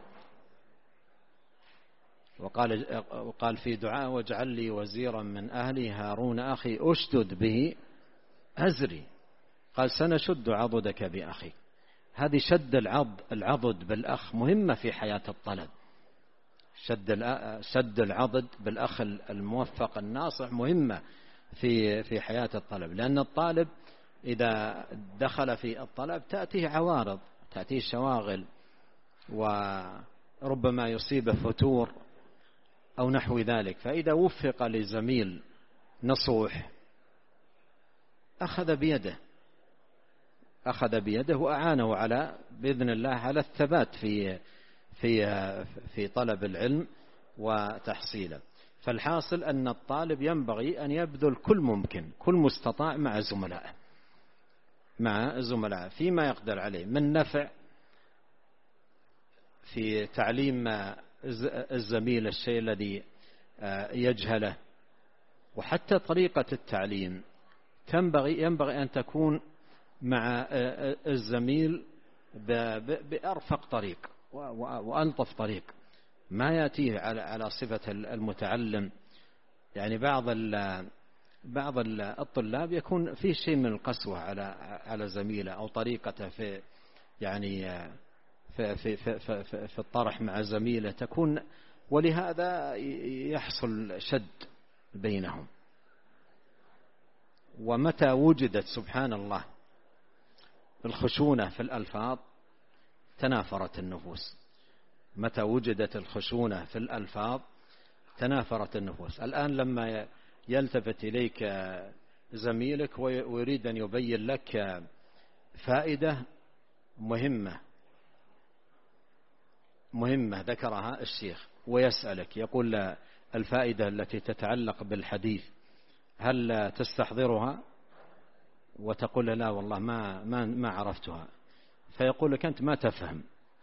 Speaker 2: وقال وقال في دعاء: واجعل لي وزيرا من أهلي هارون أخي أشدد به أزري. قال: سنشد عضدك بأخيك. هذه شد العضد العضد بالأخ مهمة في حياة الطلب. شد شد العضد بالأخ الموفق الناصح مهمة في في حياة الطلب، لأن الطالب إذا دخل في الطلب تأتيه عوارض، تأتيه شواغل، وربما يصيب فتور أو نحو ذلك. فإذا وفق لزميل نصوح أخذ بيده أخذ بيده وأعانه على بإذن الله على الثبات في في في طلب العلم وتحصيله. فالحاصل أن الطالب ينبغي أن يبذل كل ممكن كل مستطاع مع زملائه مع زملائه فيما يقدر عليه من نفع في تعليم الزميل الشيء الذي يجهله. وحتى طريقة التعليم تنبغي ينبغي أن تكون مع الزميل بأرفق طريق وألطف طريق، ما يأتيه على على صفة المتعلم. يعني بعض بعض الطلاب يكون فيه شيء من القسوة على على زميله أو طريقته في يعني في في في في, في الطرح مع زميله تكون، ولهذا يحصل شد بينهم. ومتى وجدت سبحان الله الخشونة في الألفاظ تنافرت النفوس. متى وجدت الخشونة في الألفاظ تنافرت النفوس. الآن لما يلتفت إليك زميلك ويريد أن يبين لك فائدة مهمة مهمة ذكرها الشيخ ويسألك، يقول الفائدة التي تتعلق بالحديث هل تستحضرها؟ وتقول لا والله ما ما ما عرفتها. فيقول لك أنت ما تفهم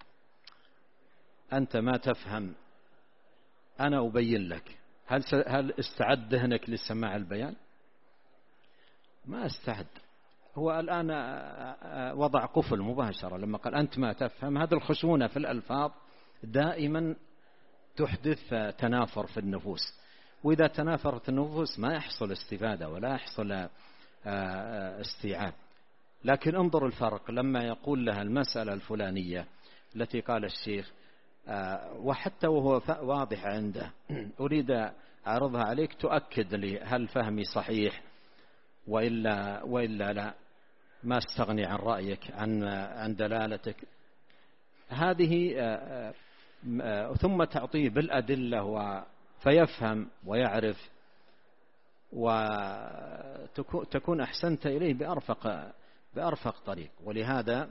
Speaker 2: أنت ما تفهم أنا أبين لك. هل هل استعد ذهنك لسماع البيان؟ ما استعد. هو الآن وضع قفل مباشرة لما قال أنت ما تفهم. هذه الخشونة في الألفاظ دائما تحدث تنافر في النفوس، وإذا تنافرت النفوس ما يحصل استفادة ولا يحصل استيعاب. لكن انظر الفرق لما يقول لها المسألة الفلانية التي قال الشيخ، وحتى وهو واضح عنده أريد أعرضها عليك تؤكد لي هل فهمي صحيح وإلا وإلا لا، ما استغني عن رأيك عن عن دلالتك هذه، ثم تعطيه بالأدلة فيفهم ويعرف وتكون أحسنت إليه بأرفق بأرفق طريق. ولهذا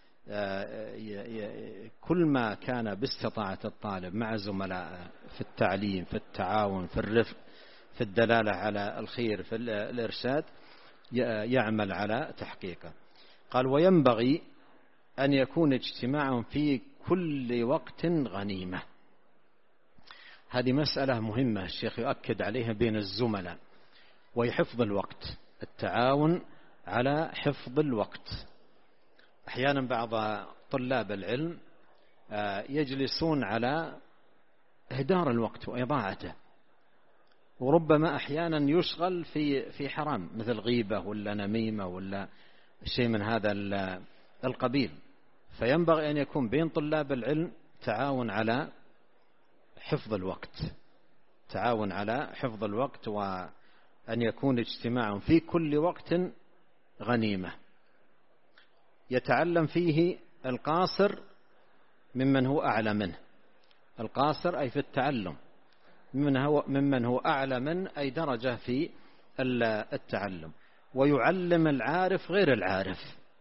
Speaker 2: كل ما كان باستطاعة الطالب مع زملائه في التعليم في التعاون في الرفق في الدلالة على الخير في الإرشاد يعمل على تحقيقه. قال وينبغي أن يكون اجتماعهم في كل وقت غنيمة. هذه مسألة مهمة الشيخ يؤكد عليها بين الزملاء، ويحفظ الوقت، التعاون على حفظ الوقت. أحيانا بعض طلاب العلم يجلسون على إهدار الوقت وإضاعته، وربما أحيانا يشغل في في حرام مثل غيبة ولا نميمة ولا شيء من هذا القبيل. فينبغي أن يكون بين طلاب العلم تعاون على حفظ الوقت، تعاون على حفظ الوقت، وأن يكون اجتماع في كل وقت غنيمة يتعلم فيه القاصر ممن هو أعلى منه. القاصر أي في التعلم، ممن هو, ممن هو أعلى منه أي درجة في التعلم. ويعلم العارف غير العارف،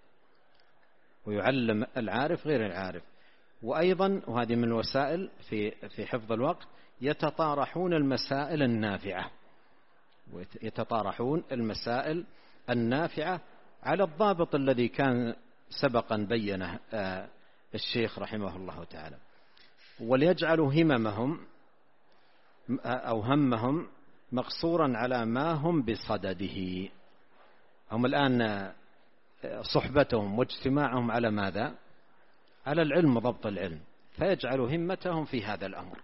Speaker 2: ويعلم العارف غير العارف. وأيضا وهذه من الوسائل في في حفظ الوقت يتطارحون المسائل النافعة، يتطارحون المسائل النافعة على الضابط الذي كان سبقا بينه الشيخ رحمه الله تعالى. وليجعلوا هممهم أو همهم مقصورا على ما هم بصدده. هم الآن صحبتهم واجتماعهم على ماذا؟ على العلم وضبط العلم، فيجعلوا همتهم في هذا الأمر،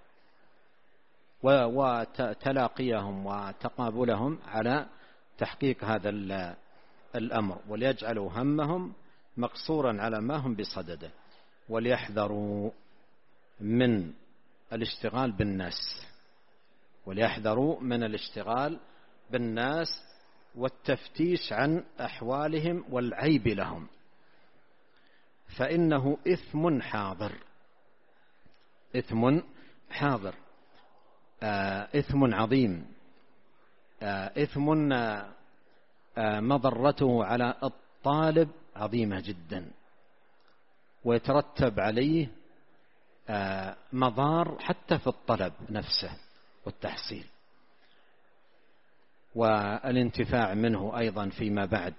Speaker 2: وتلاقيهم وتقابلهم على تحقيق هذا الأمر. وليجعلوا همهم مقصورا على ما هم بصدده. وليحذروا من الاشتغال بالناس، وليحذروا من الاشتغال بالناس والتفتيش عن أحوالهم والعيب لهم، فإنه إثم حاضر. إثم حاضر، آه إثم عظيم، آه إثم آه مضرته على الطالب عظيمة جدا، ويترتب عليه آه مضار حتى في الطلب نفسه والتحصيل والانتفاع منه أيضا فيما بعد.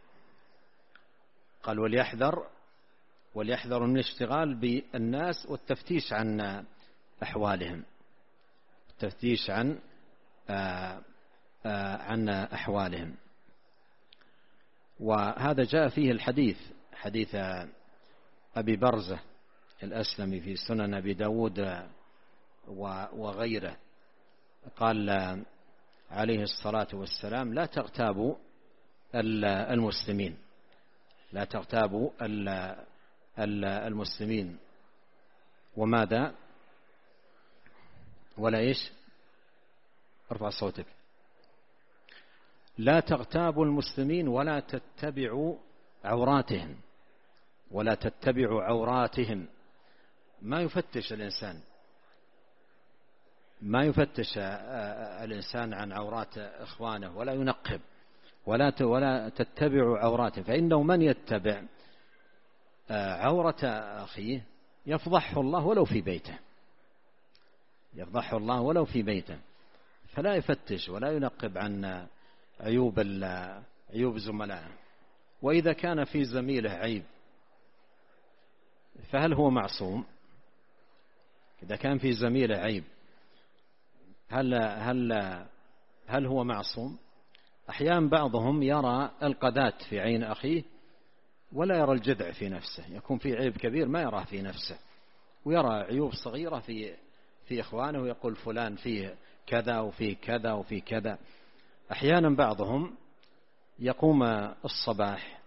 Speaker 2: قال وليحذر وليحذر من الاشتغال بالناس والتفتيش عن أحوالهم، التفتيش عن آآ آآ عن أحوالهم. وهذا جاء فيه الحديث، حديث أبي برزة الأسلمي في سنن أبي داود وغيره، قال عليه الصلاة والسلام لا تغتابوا المسلمين، لا تغتابوا المسلمين. وماذا؟ ولا إيش؟ ارفع صوتك. لا تغتابوا المسلمين ولا تتبعوا عوراتهم، ولا تتبعوا عوراتهم. ما يفتش الإنسان ما يفتش الإنسان عن عورات إخوانه، ولا ينقب، ولا ولا تتبعوا عوراتهم، فإنه من يتبع عورة أخيه يفضحه الله ولو في بيته، يفضحه الله ولو في بيته. فلا يفتش ولا ينقب عن عيوب عيوب زملائه. وإذا كان في زميله عيب فهل هو معصوم؟ إذا كان في زميله عيب هل هل هل هو معصوم؟ أحيانا بعضهم يرى القذاة في عين أخيه ولا يرى الجذع في نفسه، يكون في عيب كبير ما يراه في نفسه، ويرى عيوب صغيرة في في إخوانه ويقول فلان فيه كذا وفي كذا وفي كذا. أحيانا بعضهم يقوم الصباح،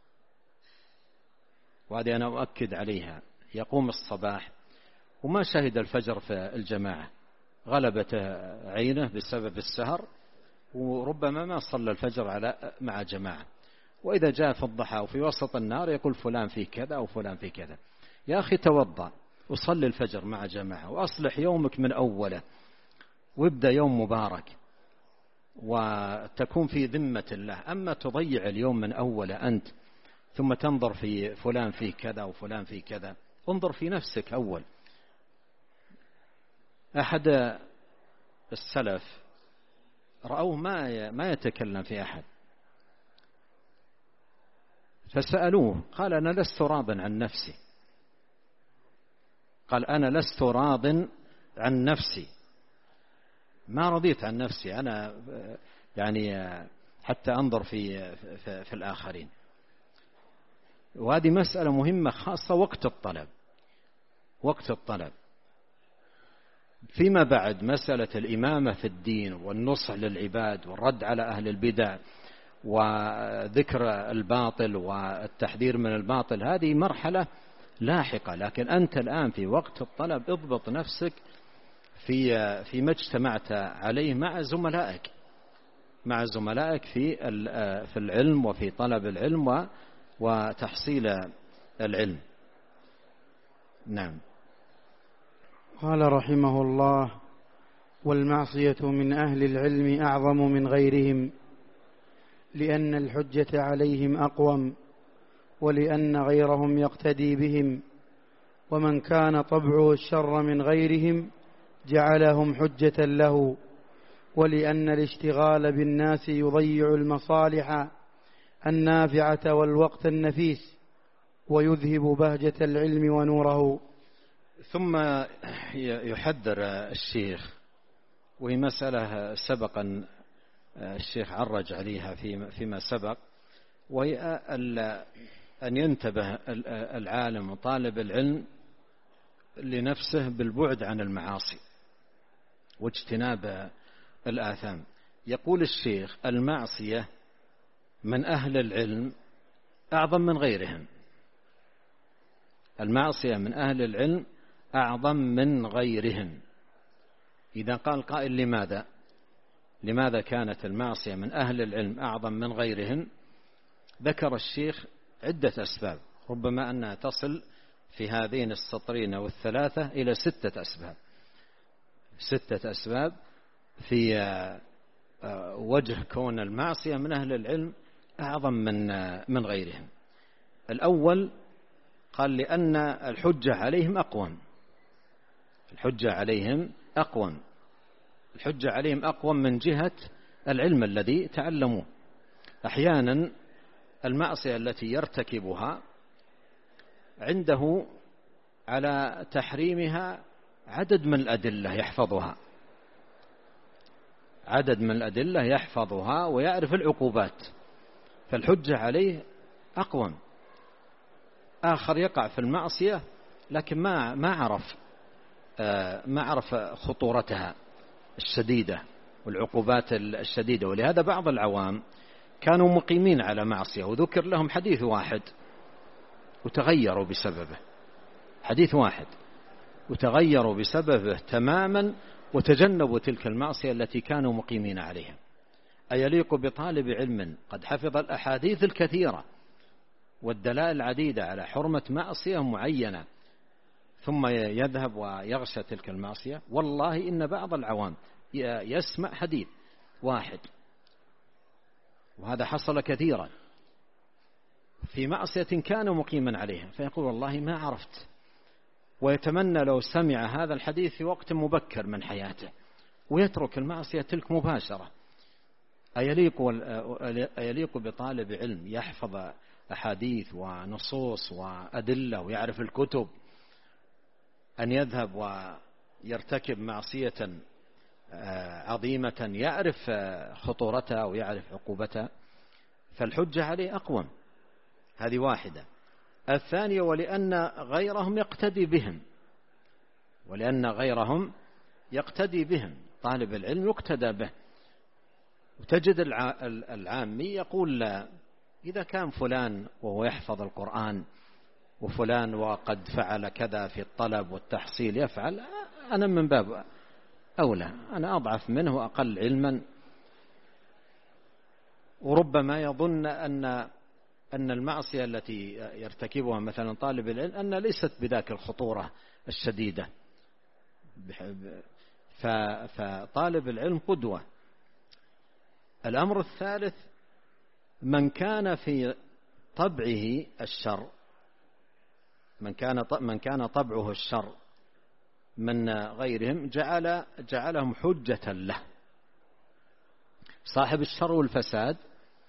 Speaker 2: وهذه أنا أؤكد عليها، يقوم الصباح وما شهد الفجر في الجماعة، غلبت عينه بسبب السهر، وربما ما صلى الفجر على مع جماعة، وإذا جاء في الضحى وفي وسط النهار يقول فلان في كذا وفلان في كذا. يا أخي توضأ وصلي الفجر مع جماعة وأصلح يومك من أوله، وابدأ يوم مبارك وتكون في ذمة الله. أما تضيع اليوم من أوله أنت ثم تنظر في فلان في كذا وفلان في كذا، انظر في نفسك أول. أحد السلف رأوه ما ما يتكلم في أحد، فسألوه قال أنا لست راض عن نفسي، قال أنا لست راض عن نفسي، ما رضيت عن نفسي أنا يعني حتى أنظر في في, في الآخرين. وهذه مسألة مهمة خاصة وقت الطلب، وقت الطلب. فيما بعد مسألة الإمامة في الدين والنصح للعباد والرد على أهل البدع وذكر الباطل والتحذير من الباطل، هذه مرحلة لاحقة. لكن أنت الآن في وقت الطلب اضبط نفسك في فيما اجتمعت عليه مع زملائك مع زملائك في في العلم وفي طلب العلم وتحصيل العلم. نعم.
Speaker 1: قال رحمه الله: والمعصية من أهل العلم أعظم من غيرهم، لأن الحجة عليهم أقوم، ولأن غيرهم يقتدي بهم، ومن كان طبعه الشر من غيرهم جعلهم حجة له، ولأن الاشتغال بالناس يضيع المصالح النافعة والوقت النفيس، ويذهب بهجة العلم ونوره.
Speaker 2: ثم يحذر الشيخ، وهي مسألة سبقا الشيخ عرج عليها فيما سبق، وهي أن ينتبه العالم وطالب العلم لنفسه بالبعد عن المعاصي واجتناب الآثام. يقول الشيخ: المعصية من أهل العلم أعظم من غيرهم. المعصية من أهل العلم أعظم من غيرهم. إذا قال قائل: لماذا؟ لماذا كانت المعصية من أهل العلم أعظم من غيرهم؟ ذكر الشيخ عدة أسباب، ربما أنها تصل في هذين السطرين أو الثلاثة إلى ستة أسباب ستة أسباب في وجه كون المعصية من أهل العلم أعظم من من غيرهم. الأول قال: لأن الحجة عليهم أقوم. الحجة عليهم أقوم الحجة عليهم أقوم من جهة العلم الذي تعلموه. أحيانا المعصية التي يرتكبها عنده على تحريمها عدد من الأدلة يحفظها عدد من الأدلة يحفظها ويعرف العقوبات، فالحجة عليه أقوم. آخر يقع في المعصية لكن ما ما عرف ما عرف خطورتها الشديدة والعقوبات الشديدة، ولهذا بعض العوام كانوا مقيمين على معصية وذكر لهم حديث واحد وتغيروا بسببه حديث واحد وتغيروا بسببه تماما وتجنبوا تلك المعصية التي كانوا مقيمين عليها. أيليق بطالب علم قد حفظ الأحاديث الكثيرة والدلائل العديدة على حرمة معصية معينة ثم يذهب ويغشى تلك المعصية؟ والله إن بعض العوام يسمع حديث واحد، وهذا حصل كثيرا، في معصية كان مقيما عليها، فيقول: والله ما عرفت، ويتمنى لو سمع هذا الحديث في وقت مبكر من حياته، ويترك المعصية تلك مباشرة. أيليق, أيليق بطالب علم يحفظ أحاديث ونصوص وأدلة ويعرف الكتب أن يذهب ويرتكب معصية عظيمة يعرف خطورتها ويعرف عقوبتها؟ فالحجة عليه أقوم. هذه واحدة. الثانية: ولأن غيرهم يقتدي بهم ولأن غيرهم يقتدي بهم طالب العلم يقتدى به. وتجد العامي يقول: لا، إذا كان فلان وهو يحفظ القرآن وفلان وقد فعل كذا في الطلب والتحصيل يفعل، أنا من باب أولى، أنا أضعف منه وأقل علما. وربما يظن أن أن المعصية التي يرتكبها مثلا طالب العلم أن ليست بذاك الخطورة الشديدة، فطالب العلم قدوة. الأمر الثالث: من كان في طبعه الشر من كان من كان طبعه الشر من غيرهم جعل جعلهم حجة له. صاحب الشر والفساد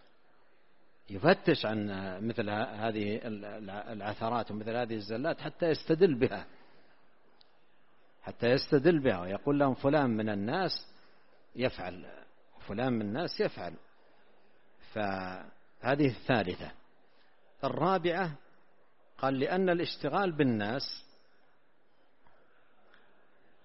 Speaker 2: يفتش عن مثل هذه العثرات ومثل هذه الزلات حتى يستدل بها حتى يستدل بها ويقول لهم: فلان من الناس يفعل فلان من الناس يفعل. فهذه الثالثة. الرابعة قال: لأن الاشتغال بالناس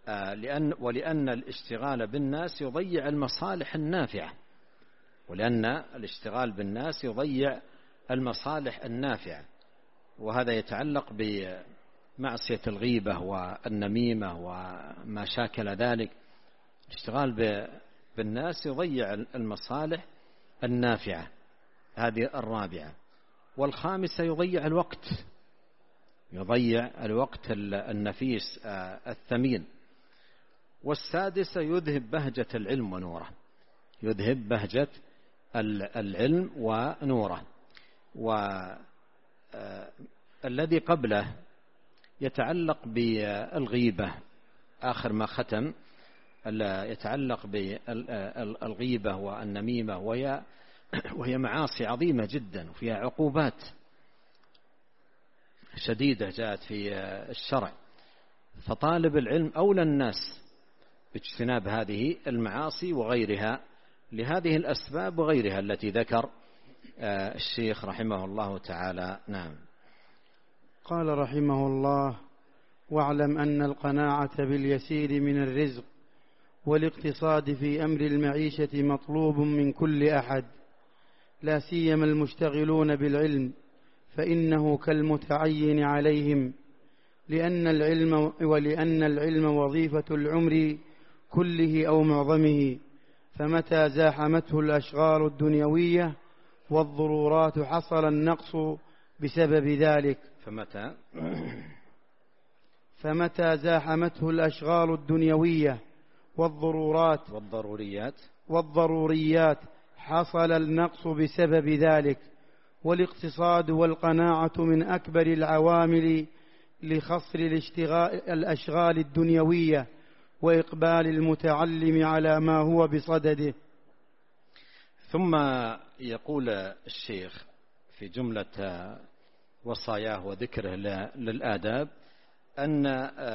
Speaker 2: لأن ولأن الاشتغال بالناس يضيع المصالح النافعة، ولأن الاشتغال بالناس يضيع المصالح النافعة، وهذا يتعلق بمعصية الغيبة والنميمة وما شاكل ذلك. الاشتغال بالناس يضيع المصالح النافعة، هذه الرابعة. والخامسة يضيع الوقت، يضيع الوقت النفيس الثمين. والسادسة يذهب بهجة العلم ونوره، يذهب بهجة العلم ونوره. والذي قبله يتعلق بالغيبة، آخر ما ختم يتعلق بالغيبة والنميمة، وهي وهي معاصي عظيمة جدا وفيها عقوبات شديدة جاءت في الشرع، فطالب العلم أولى الناس باجتناب هذه المعاصي وغيرها لهذه الأسباب وغيرها التي ذكر الشيخ رحمه الله تعالى. نعم.
Speaker 1: قال رحمه الله: واعلم أن القناعة باليسير من الرزق والاقتصاد في أمر المعيشة مطلوب من كل أحد، لا سيما المشتغلون بالعلم، فإنه كالمتعين عليهم، لأن العلم ولأن العلم وظيفة العمر كله أو معظمه، فمتى زاحمته الأشغال الدنيوية والضرورات حصل النقص بسبب ذلك.
Speaker 2: فمتى
Speaker 1: فمتى زاحمته الأشغال الدنيوية والضرورات
Speaker 2: والضروريات
Speaker 1: والضروريات حصل النقص بسبب ذلك. والاقتصاد والقناعة من أكبر العوامل لخصر الأشغال الدنيوية وإقبال المتعلم على ما هو بصدده.
Speaker 2: ثم يقول الشيخ في جملة وصاياه وذكره للآداب أن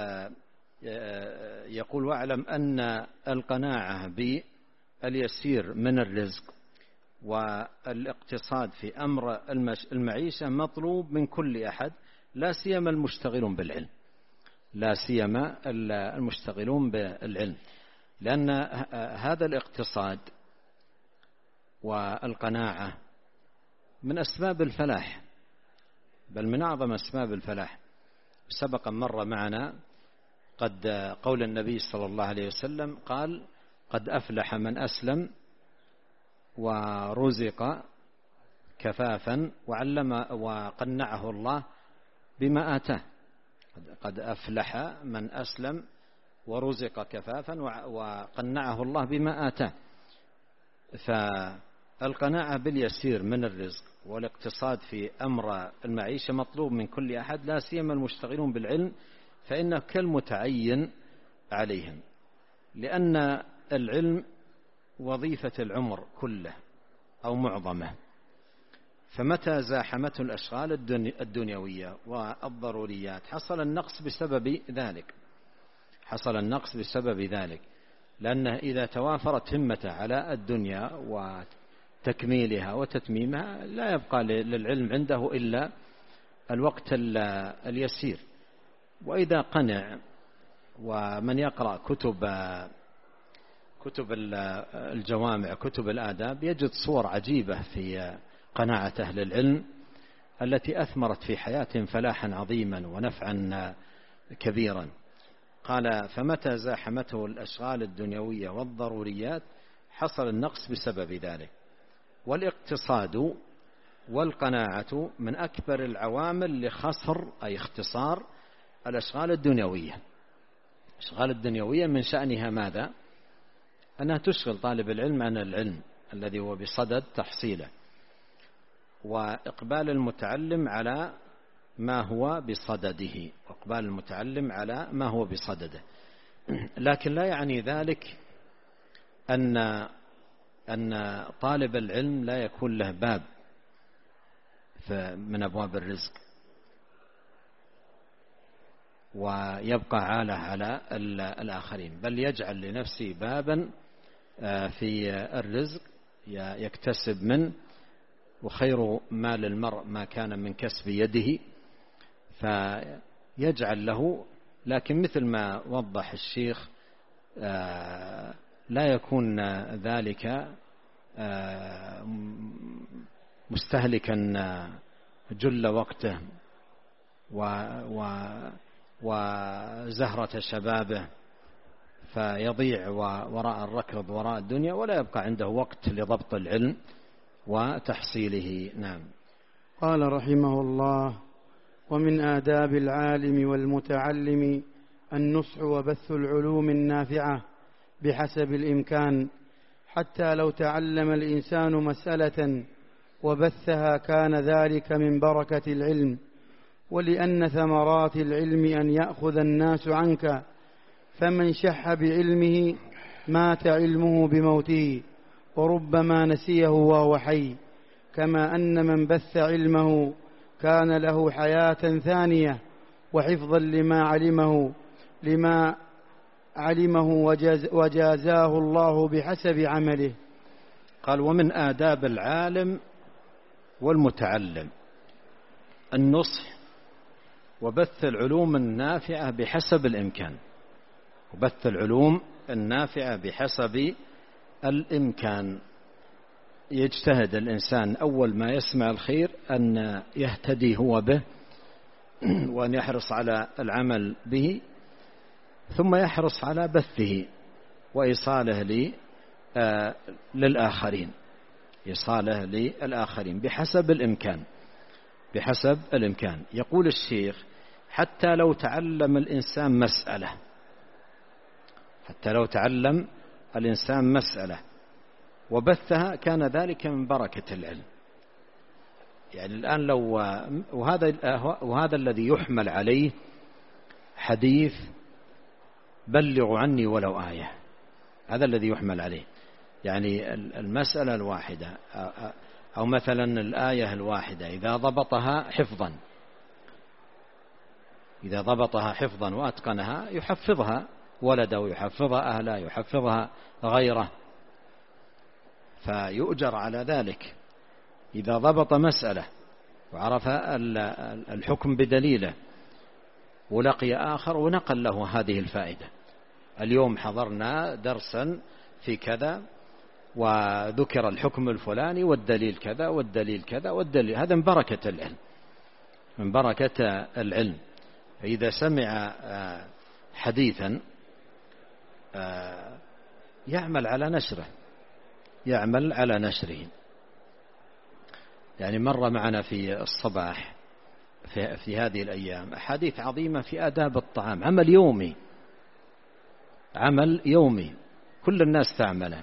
Speaker 2: يقول: واعلم أن القناعة باليسير من الرزق والاقتصاد في أمر المعيشة مطلوب من كل أحد، لا سيما المشتغلون بالعلم، لا سيما المشتغلون بالعلم، لأن هذا الاقتصاد والقناعة من أسباب الفلاح، بل من أعظم أسباب الفلاح. سبق مر معنا قد قول النبي صلى الله عليه وسلم قال: قد أفلح من أسلم ورزق كفافا وعلم وقنعه الله بما آتاه. قد أفلح من أسلم ورزق كفافا وقنعه الله بما آتاه. فالقناعة باليسير من الرزق والاقتصاد في أمر المعيشة مطلوب من كل أحد، لا سيما المشتغلون بالعلم، فإنه كالمتعين عليهم، لأن العلم وظيفة العمر كله أو معظمه، فمتى زاحمته الأشغال الدنيوية والضروريات حصل النقص بسبب ذلك، حصل النقص بسبب ذلك، لأنه إذا توافرت همته على الدنيا وتكميلها وتتميمها لا يبقى للعلم عنده إلا الوقت اليسير. وإذا قنع، ومن يقرأ كتب كتب الجوامع كتب الآداب يجد صور عجيبة في قناعة أهل العلم التي أثمرت في حياتهم فلاحا عظيما ونفعا كبيرا. قال: فمتى زاحمته الأشغال الدنيوية والضروريات حصل النقص بسبب ذلك. والاقتصاد والقناعة من أكبر العوامل لخصر أي اختصار الأشغال الدنيوية. الأشغال الدنيوية من شأنها ماذا؟ أنها تشغل طالب العلم عن العلم الذي هو بصدد تحصيله، وإقبال المتعلم على ما هو بصدده، وإقبال المتعلم على ما هو بصدده. لكن لا يعني ذلك أن أن طالب العلم لا يكون له باب من أبواب الرزق ويبقى عالة على الآخرين، بل يجعل لنفسه بابا في الرزق يكتسب منه، وخير مال المرء ما كان من كسب يده، فيجعل له لكن مثل ما وضح الشيخ لا يكون ذلك مستهلكا جل وقته وزهرة شبابه فيضيع وراء الركض وراء الدنيا ولا يبقى عنده وقت لضبط العلم وتحصيله. نعم.
Speaker 1: قال رحمه الله: ومن آداب العالم والمتعلم النصح وبث العلوم النافعة بحسب الإمكان، حتى لو تعلم الإنسان مسألة وبثها كان ذلك من بركة العلم، ولأن ثمرات العلم أن يأخذ الناس عنك، فمن شح بعلمه مات علمه بموته، وربما نسيه وهو حي، كما أن من بث علمه كان له حياة ثانية وحفظا لما علمه لما علمه وجاز وجازاه الله بحسب عمله.
Speaker 2: قال: ومن آداب العالم والمتعلم النصح وبث العلوم النافعة بحسب الإمكان. وبث العلوم النافعة بحسب الإمكان، يجتهد الإنسان أول ما يسمع الخير أن يهتدي هو به وأن يحرص على العمل به، ثم يحرص على بثه وإيصاله للآخرين إيصاله للآخرين بحسب الإمكان بحسب الإمكان. يقول الشيخ: حتى لو تعلم الإنسان مسألة حتى لو تعلم الإنسان مسألة وبثها كان ذلك من بركة العلم. يعني الآن لو وهذا وهذا الذي يحمل عليه حديث بلغوا عني ولو آية، هذا الذي يحمل عليه. يعني المسألة الواحدة أو مثلا الآية الواحدة إذا ضبطها حفظا إذا ضبطها حفظا وأتقنها يحفظها ولده، يحفظها أهله، يحفظها غيره، فيؤجر على ذلك. إذا ضبط مسألة وعرف الحكم بدليله ولقي آخر ونقل له هذه الفائدة: اليوم حضرنا درسا في كذا وذكر الحكم الفلاني والدليل كذا والدليل كذا والدليل، هذا من بركة العلم من بركة العلم. فإذا سمع حديثا يعمل على نشره يعمل على نشره. يعني مر معنا في الصباح في, في هذه الأيام أحاديث عظيمة في آداب الطعام، عمل يومي عمل يومي كل الناس تعمله،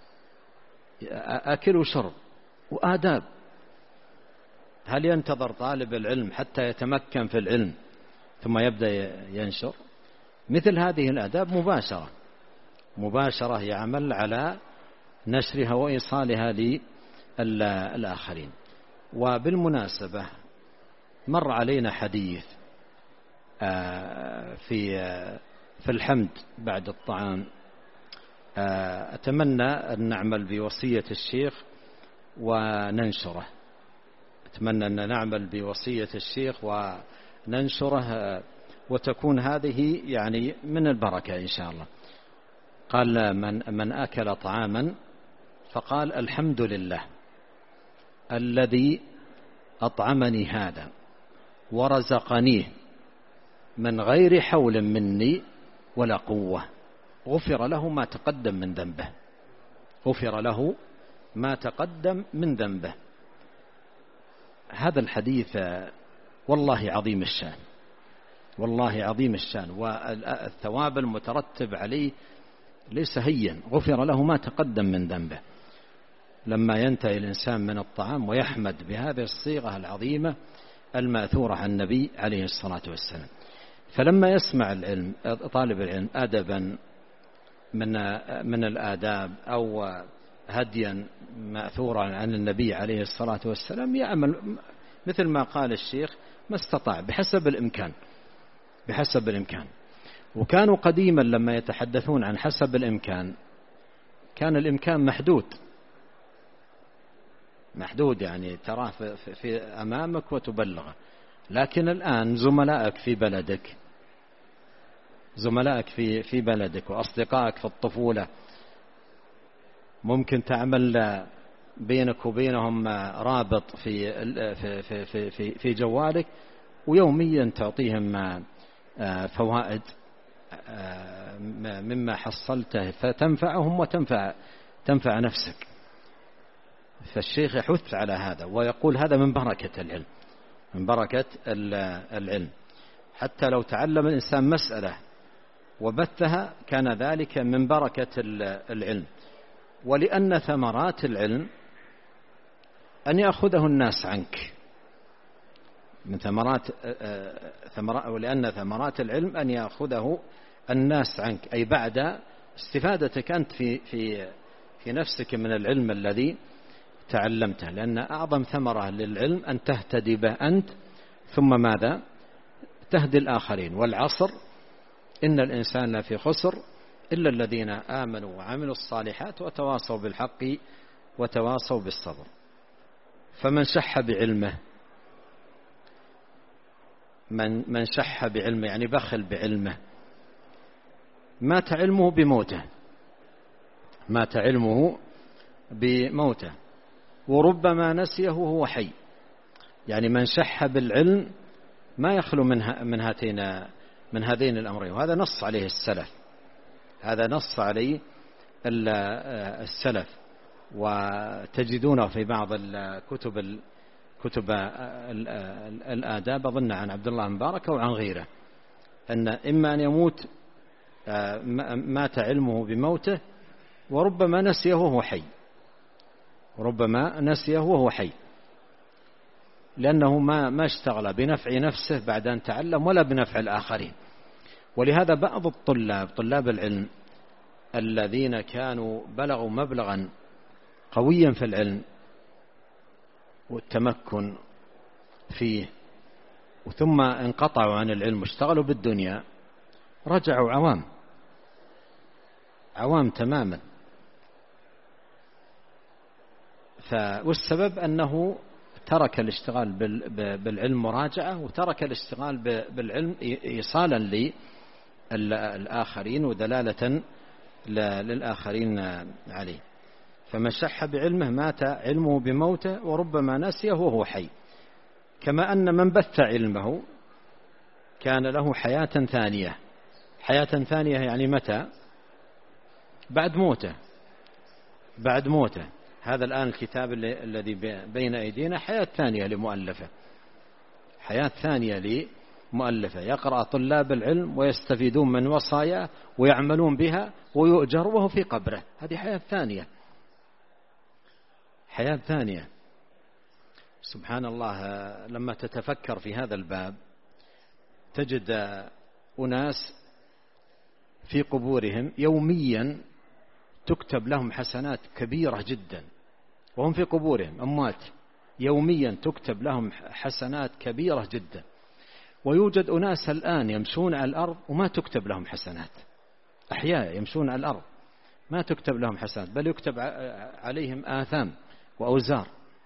Speaker 2: أكل وشرب وآداب. هل ينتظر طالب العلم حتى يتمكن في العلم ثم يبدأ ينشر؟ مثل هذه الآداب مباشرة مباشرة يعمل على نشرها وإيصالها للآخرين. وبالمناسبة مر علينا حديث في في الحمد بعد الطعام، أتمنى أن نعمل بوصية الشيخ وننشره أتمنى أن نعمل بوصية الشيخ وننشره وتكون هذه يعني من البركة إن شاء الله. قال: من, من أكل طعاما فقال: الحمد لله الذي أطعمني هذا ورزقنيه من غير حول مني ولا قوة، غفر له ما تقدم من ذنبه غفر له ما تقدم من ذنبه. هذا الحديث والله عظيم الشان والله عظيم الشان والثواب المترتب عليه ليس هين. غفر له ما تقدم من ذنبه. لما ينتهي الإنسان من الطعام ويحمد بهذه الصيغة العظيمة الماثورة عن النبي عليه الصلاة والسلام. فلما يسمع العلم طالب العلم أدبا من من الآداب أو هديا ماثورا عن النبي عليه الصلاة والسلام يعمل مثل ما قال الشيخ ما استطاع بحسب الإمكان بحسب الإمكان. وكانوا قديما لما يتحدثون عن حسب الإمكان كان الإمكان محدود محدود يعني تراه في, في أمامك وتبلغه. لكن الآن زملائك في بلدك زملائك في في بلدك وأصدقائك في الطفولة، ممكن تعمل بينك وبينهم رابط في في في في في جوالك، ويوميا تعطيهم فوائد مما حصلته فتنفعهم وتنفع تنفع نفسك. فالشيخ يحث على هذا ويقول هذا من بركة العلم، من بركة العلم. حتى لو تعلم الإنسان مسألة وبثها كان ذلك من بركة العلم. ولأن ثمرات العلم أن يأخذه الناس عنك، من ثمرات ولأن ثمرات العلم أن يأخذه الناس عنك، أي بعد استفادتك أنت في في في نفسك من العلم الذي تعلمته. لأن أعظم ثمرة للعلم أن تهتدي به أنت، ثم ماذا؟ تهدي الآخرين. والعصر إن الإنسان لفي خسر إلا الذين آمنوا وعملوا الصالحات وتواصوا بالحق وتواصوا بالصبر. فمن شح بعلمه، من من شح بعلمه يعني بخل بعلمه، مات علمه بموته، مات علمه بموته. وربما نسيه وهو حي. يعني من شح بالعلم ما يخلو من من هاتين من هذين الأمرين، وهذا نص عليه السلف، هذا نص عليه السلف. وتجدونه في بعض الكتب كتب الآداب، أظن عن عبد الله مبارك وعن غيره، أن إما أن يموت مات علمه بموته، وربما نسيه وهو حي، ربما نسيه وهو حي، لأنه ما ما اشتغل بنفع نفسه بعد أن تعلم ولا بنفع الآخرين. ولهذا بعض الطلاب طلاب العلم الذين كانوا بلغوا مبلغا قويا في العلم والتمكن فيه، ثم انقطعوا عن العلم واشتغلوا بالدنيا، رجعوا عوام عوام تماما. والسبب أنه ترك الاشتغال بالعلم مراجعة، وترك الاشتغال بالعلم إيصالا للآخرين ودلالة للآخرين عليه. فمن شح بعلمه مات علمه بموته، وربما نسيه وهو حي. كما أن من بث علمه كان له حياة ثانية. حياة ثانية يعني متى؟ بعد موته، بعد موته. هذا الآن الكتاب الذي بين أيدينا حياة ثانية لمؤلفة، حياة ثانية لمؤلفة، يقرأ طلاب العلم ويستفيدون من وصاياه ويعملون بها ويؤجر وهو في قبره. هذه حياة ثانية، حياة ثانية. سبحان الله، لما تتفكر في هذا الباب تجد أناس في قبورهم يوميا تكتب لهم حسنات كبيرة جدا، وهم في قبورهم أموات، يوميا تكتب لهم حسنات كبيرة جدا. ويوجد أناس الآن يمشون على الأرض وما تكتب لهم حسنات، أحياء يمشون على الأرض ما تكتب لهم حسنات، بل يكتب عليهم آثام وأوزار.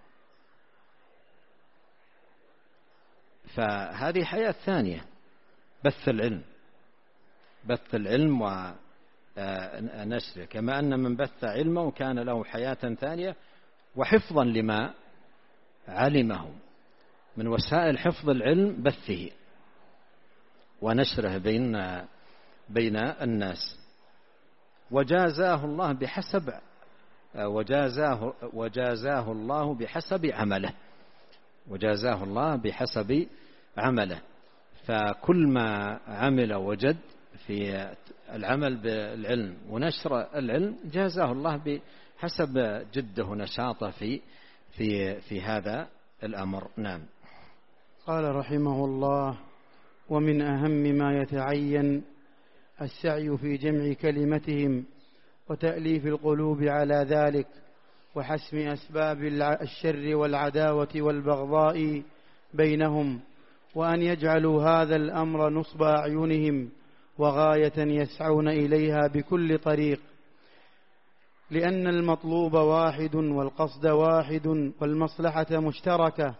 Speaker 2: فهذه حياة ثانية، بث العلم، بث العلم ونشره. كما أن من بث علمه كان له حياة ثانية، وحفظا لما علمه من وسائل حفظ العلم بثه ونشره بين بين الناس. وجازاه الله بحسب وجازاه وجازاه الله بحسب عمله، وجازاه الله بحسب عمله. فكل ما عمل وجد في العمل بالعلم ونشر العلم جازاه الله بحسب جده ونشاطه في في في هذا الأمر. نعم.
Speaker 1: قال رحمه الله: ومن أهم ما يتعين السعي في جمع كلمتهم وتأليف القلوب على ذلك، وحسم أسباب الشر والعداوة والبغضاء بينهم، وأن يجعلوا هذا الأمر نصب أعينهم وغاية يسعون إليها بكل طريق، لأن المطلوب واحد والقصد واحد والمصلحة مشتركة،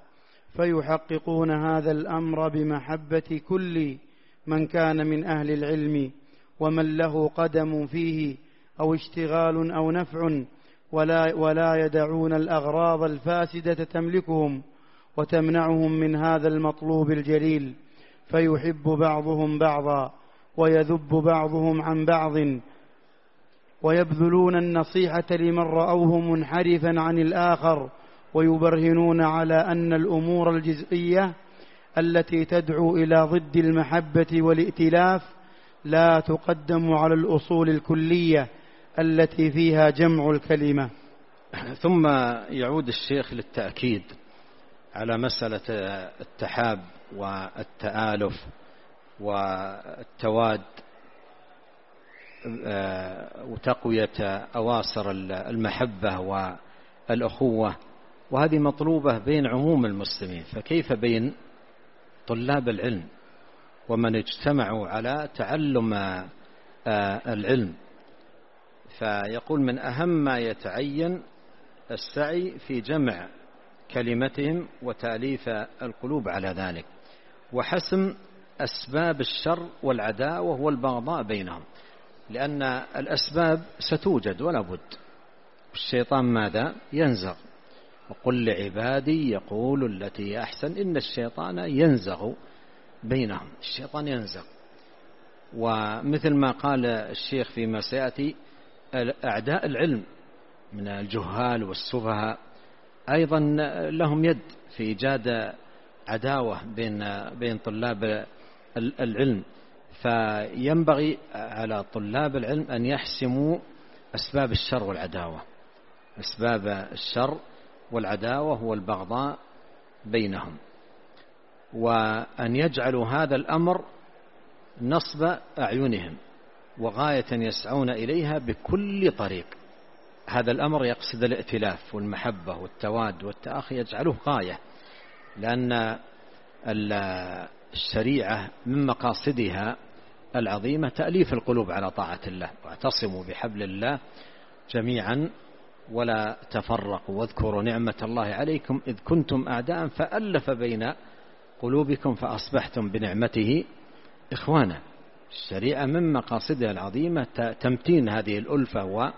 Speaker 1: فيحققون هذا الأمر بمحبة كل من كان من أهل العلم ومن له قدم فيه أو اشتغال أو نفع، ولا, ولا يدعون الأغراض الفاسدة تملكهم وتمنعهم من هذا المطلوب الجليل، فيحب بعضهم بعضا ويذب بعضهم عن بعض، ويبذلون النصيحة لمن رأوه منحرفا عن الآخر، ويبرهنون على أن الأمور الجزئية التي تدعو إلى ضد المحبة والائتلاف لا تقدم على الأصول الكلية التي فيها جمع الكلمة.
Speaker 2: ثم يعود الشيخ للتأكيد على مسألة التحاب والتآلف والتواد وتقوية أواصر المحبة والأخوة، وهذه مطلوبة بين عموم المسلمين، فكيف بين طلاب العلم ومن اجتمعوا على تعلم العلم؟ فيقول من أهم ما يتعين السعي في جمع كلمتهم وتأليف القلوب على ذلك، وحسم أسباب الشر والعداوة والبغضاء بينهم، لأن الأسباب ستوجد ولا بد. الشيطان ماذا؟ ينزغ، وقل لعبادي يقول التي أحسن إن الشيطان ينزغ بينهم. الشيطان ينزغ، ومثل ما قال الشيخ فيما سيأتي أعداء العلم من الجهال والسفهاء أيضا لهم يد في إيجاد عداوة بين بين طلاب العلم، فينبغي على طلاب العلم أن يحسموا أسباب الشر والعداوة، أسباب الشر والعداوة والبغضاء بينهم، وأن يجعلوا هذا الأمر نصب أعينهم وغاية يسعون إليها بكل طريق. هذا الأمر يقصد الائتلاف والمحبة والتواد والتآخي، يجعله غاية، لأن الشريعة من مقاصدها العظيمة تأليف القلوب على طاعة الله. واعتصموا بحبل الله جميعا ولا تفرقوا واذكروا نعمة الله عليكم إذ كنتم أعداء فألف بين قلوبكم فأصبحتم بنعمته إخوانا. الشريعة من مقاصدها العظيمة تمتين هذه الألفة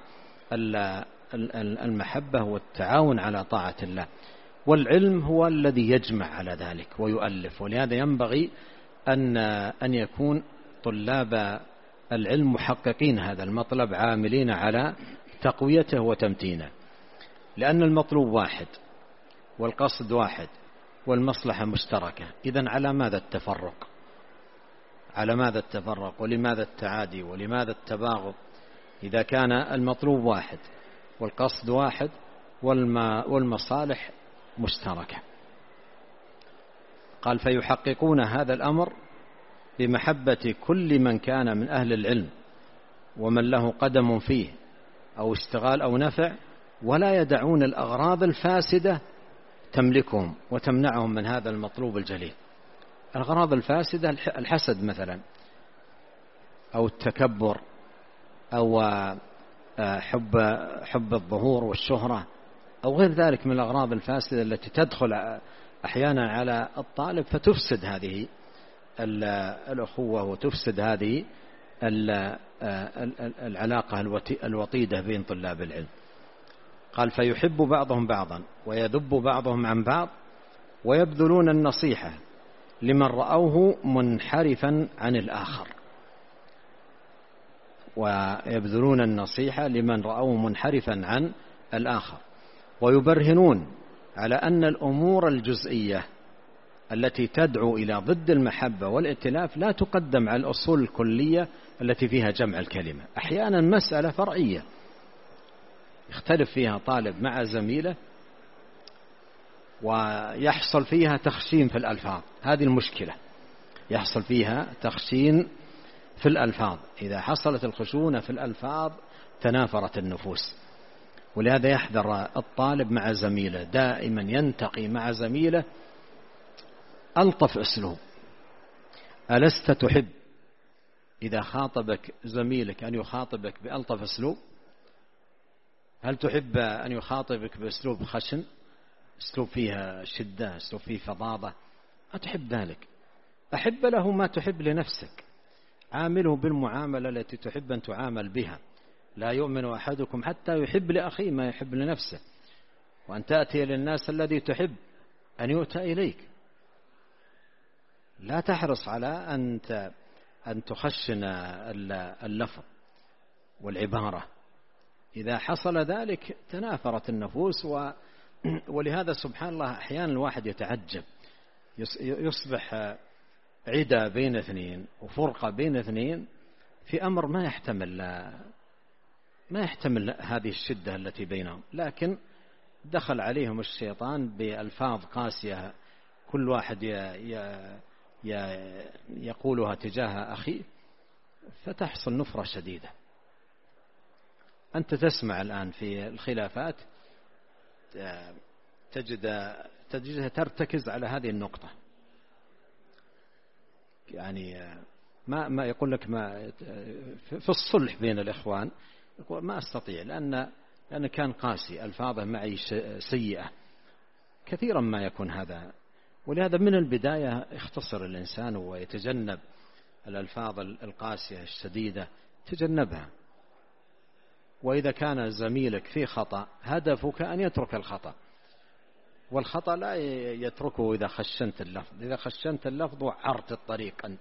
Speaker 2: والمحبة والتعاون على طاعة الله، والعلم هو الذي يجمع على ذلك ويؤلف. ولهذا ينبغي أن أن يكون طلاب العلم محققين هذا المطلب، عاملين على تقويته وتمتينه، لأن المطلوب واحد والقصد واحد والمصلحة مشتركة. إذن على ماذا التفرق؟ على ماذا التفرق؟ ولماذا التعادي؟ ولماذا التباغض إذا كان المطلوب واحد والقصد واحد والمصالح مشتركة؟ قال فيحققون هذا الأمر بمحبة كل من كان من أهل العلم ومن له قدم فيه أو اشتغال أو نفع، ولا يدعون الأغراض الفاسدة تملكهم وتمنعهم من هذا المطلوب الجليل. الأغراض الفاسدة الحسد مثلا، أو التكبر، أو حب حب الظهور والشهرة، أو غير ذلك من الأغراض الفاسدة التي تدخل أحيانا على الطالب فتفسد هذه الأخوة وتفسد هذه العلاقة الوطيدة بين طلاب العلم. قال فيحب بعضهم بعضا ويذب بعضهم عن بعض، ويبذلون النصيحة لمن رأوه منحرفا عن الآخر، ويبذلون النصيحة لمن رأوه منحرفا عن الآخر، ويبرهنون على أن الأمور الجزئية التي تدعو إلى ضد المحبة والائتلاف لا تقدم على الأصول الكلية التي فيها جمع الكلمة. أحيانا مسألة فرعية يختلف فيها طالب مع زميله ويحصل فيها تخشين في الألفاظ، هذه المشكلة، يحصل فيها تخشين في الألفاظ. إذا حصلت الخشونة في الألفاظ تنافرت النفوس، ولهذا يحذر الطالب مع زميله، دائما ينتقي مع زميله ألطف أسلوب. ألست تحب إذا خاطبك زميلك أن يخاطبك بألطف أسلوب؟ هل تحب أن يخاطبك بأسلوب خشن، أسلوب فيها شدة، أسلوب فيه فظاظة؟ أتحب ذلك؟ أحب له ما تحب لنفسك. عامله بالمعاملة التي تحب أن تعامل بها. لا يؤمن أحدكم حتى يحب لأخيه ما يحب لنفسه، وأن تأتي للناس الذي تحب أن يؤتى إليك. لا تحرص على أن أن تخشن اللفظ والعبارة. إذا حصل ذلك تنافرت النفوس. و ولهذا سبحان الله أحيانا الواحد يتعجب، يصبح عدى بين اثنين وفرقة بين اثنين في أمر ما يحتمل ما يحتمل هذه الشدة التي بينهم، لكن دخل عليهم الشيطان بألفاظ قاسية كل واحد يقولها تجاه أخيه، فتحصل نفرة شديدة. أنت تسمع الآن في الخلافات تجد تجدها ترتكز على هذه النقطة. يعني ما ما يقول لك ما في الصلح بين الإخوان يقول ما أستطيع لأن لأن كان قاسي، ألفاظه معي سيئة. كثيرا ما يكون هذا، ولهذا من البداية يختصر الإنسان ويتجنب الألفاظ القاسية الشديدة، تجنبها. وإذا كان زميلك في خطأ هدفك أن يترك الخطأ، والخطأ لا يتركه إذا خشنت اللفظ. إذا خشنت اللفظ وعرت الطريق أنت.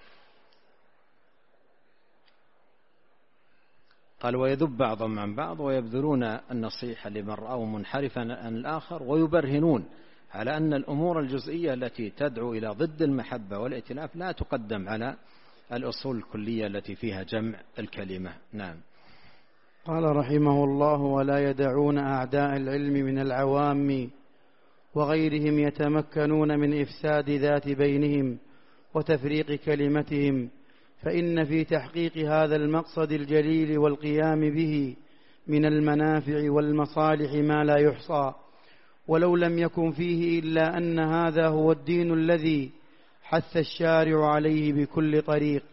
Speaker 2: قال ويذب بعضهم عن بعض ويبذلون النصيحة لمن رأوا منحرفا عن الآخر، ويبرهنون على أن الأمور الجزئية التي تدعو إلى ضد المحبة والائتلاف لا تقدم على الأصول الكلية التي فيها جمع الكلمة. نعم.
Speaker 1: قال رحمه الله ولا يدعون أعداء العلم من العوام وغيرهم يتمكنون من إفساد ذات بينهم وتفريق كلمتهم، فإن في تحقيق هذا المقصد الجليل والقيام به من المنافع والمصالح ما لا يحصى، ولو لم يكن فيه إلا أن هذا هو الدين الذي حث الشارع عليه بكل طريق،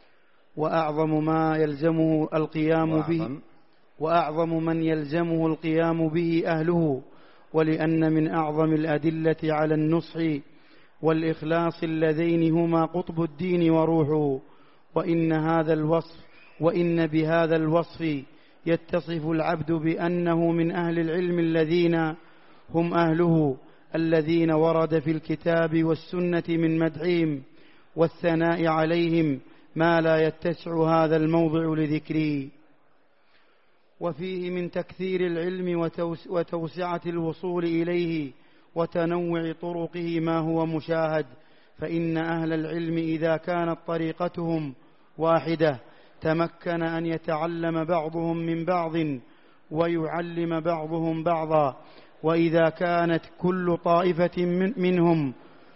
Speaker 1: وأعظم ما يلزمه القيام به وأعظم من يلزمه القيام به أهله، ولأن من أعظم الأدلة على النصح والإخلاص اللذين هما قطب الدين وروحه. وإن هذا الوصف وإن بهذا الوصف يتصف العبد بأنه من أهل العلم الذين هم أهله، الذين ورد في الكتاب والسنة من مدحهم والثناء عليهم ما لا يتسع هذا الموضع لذكره. وفيه من تكثير العلم وتوسعة الوصول إليه وتنوع طرقه ما هو مشاهد، فإن أهل العلم إذا كانت طريقتهم واحدة تمكن أن يتعلم بعضهم من بعض ويعلم بعضهم بعضا، وإذا كانت كل طائفة منهم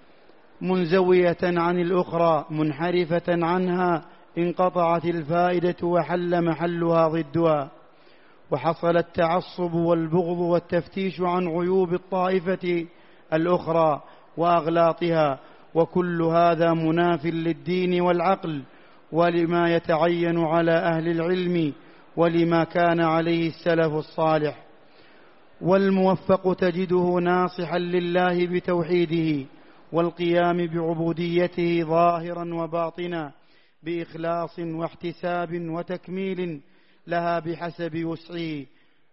Speaker 1: منزوية عن الأخرى منحرفة عنها انقطعت الفائدة وحل محلها ضدها، وحصل التعصب والبغض والتفتيش عن عيوب الطائفة الأخرى وأغلاطها، وكل هذا مناف للدين والعقل ولما يتعين على أهل العلم ولما كان عليه السلف الصالح. والموفق تجده ناصحا لله بتوحيده والقيام بعبوديته ظاهرا وباطنا بإخلاص واحتساب وتكميل لها بحسب وسعه،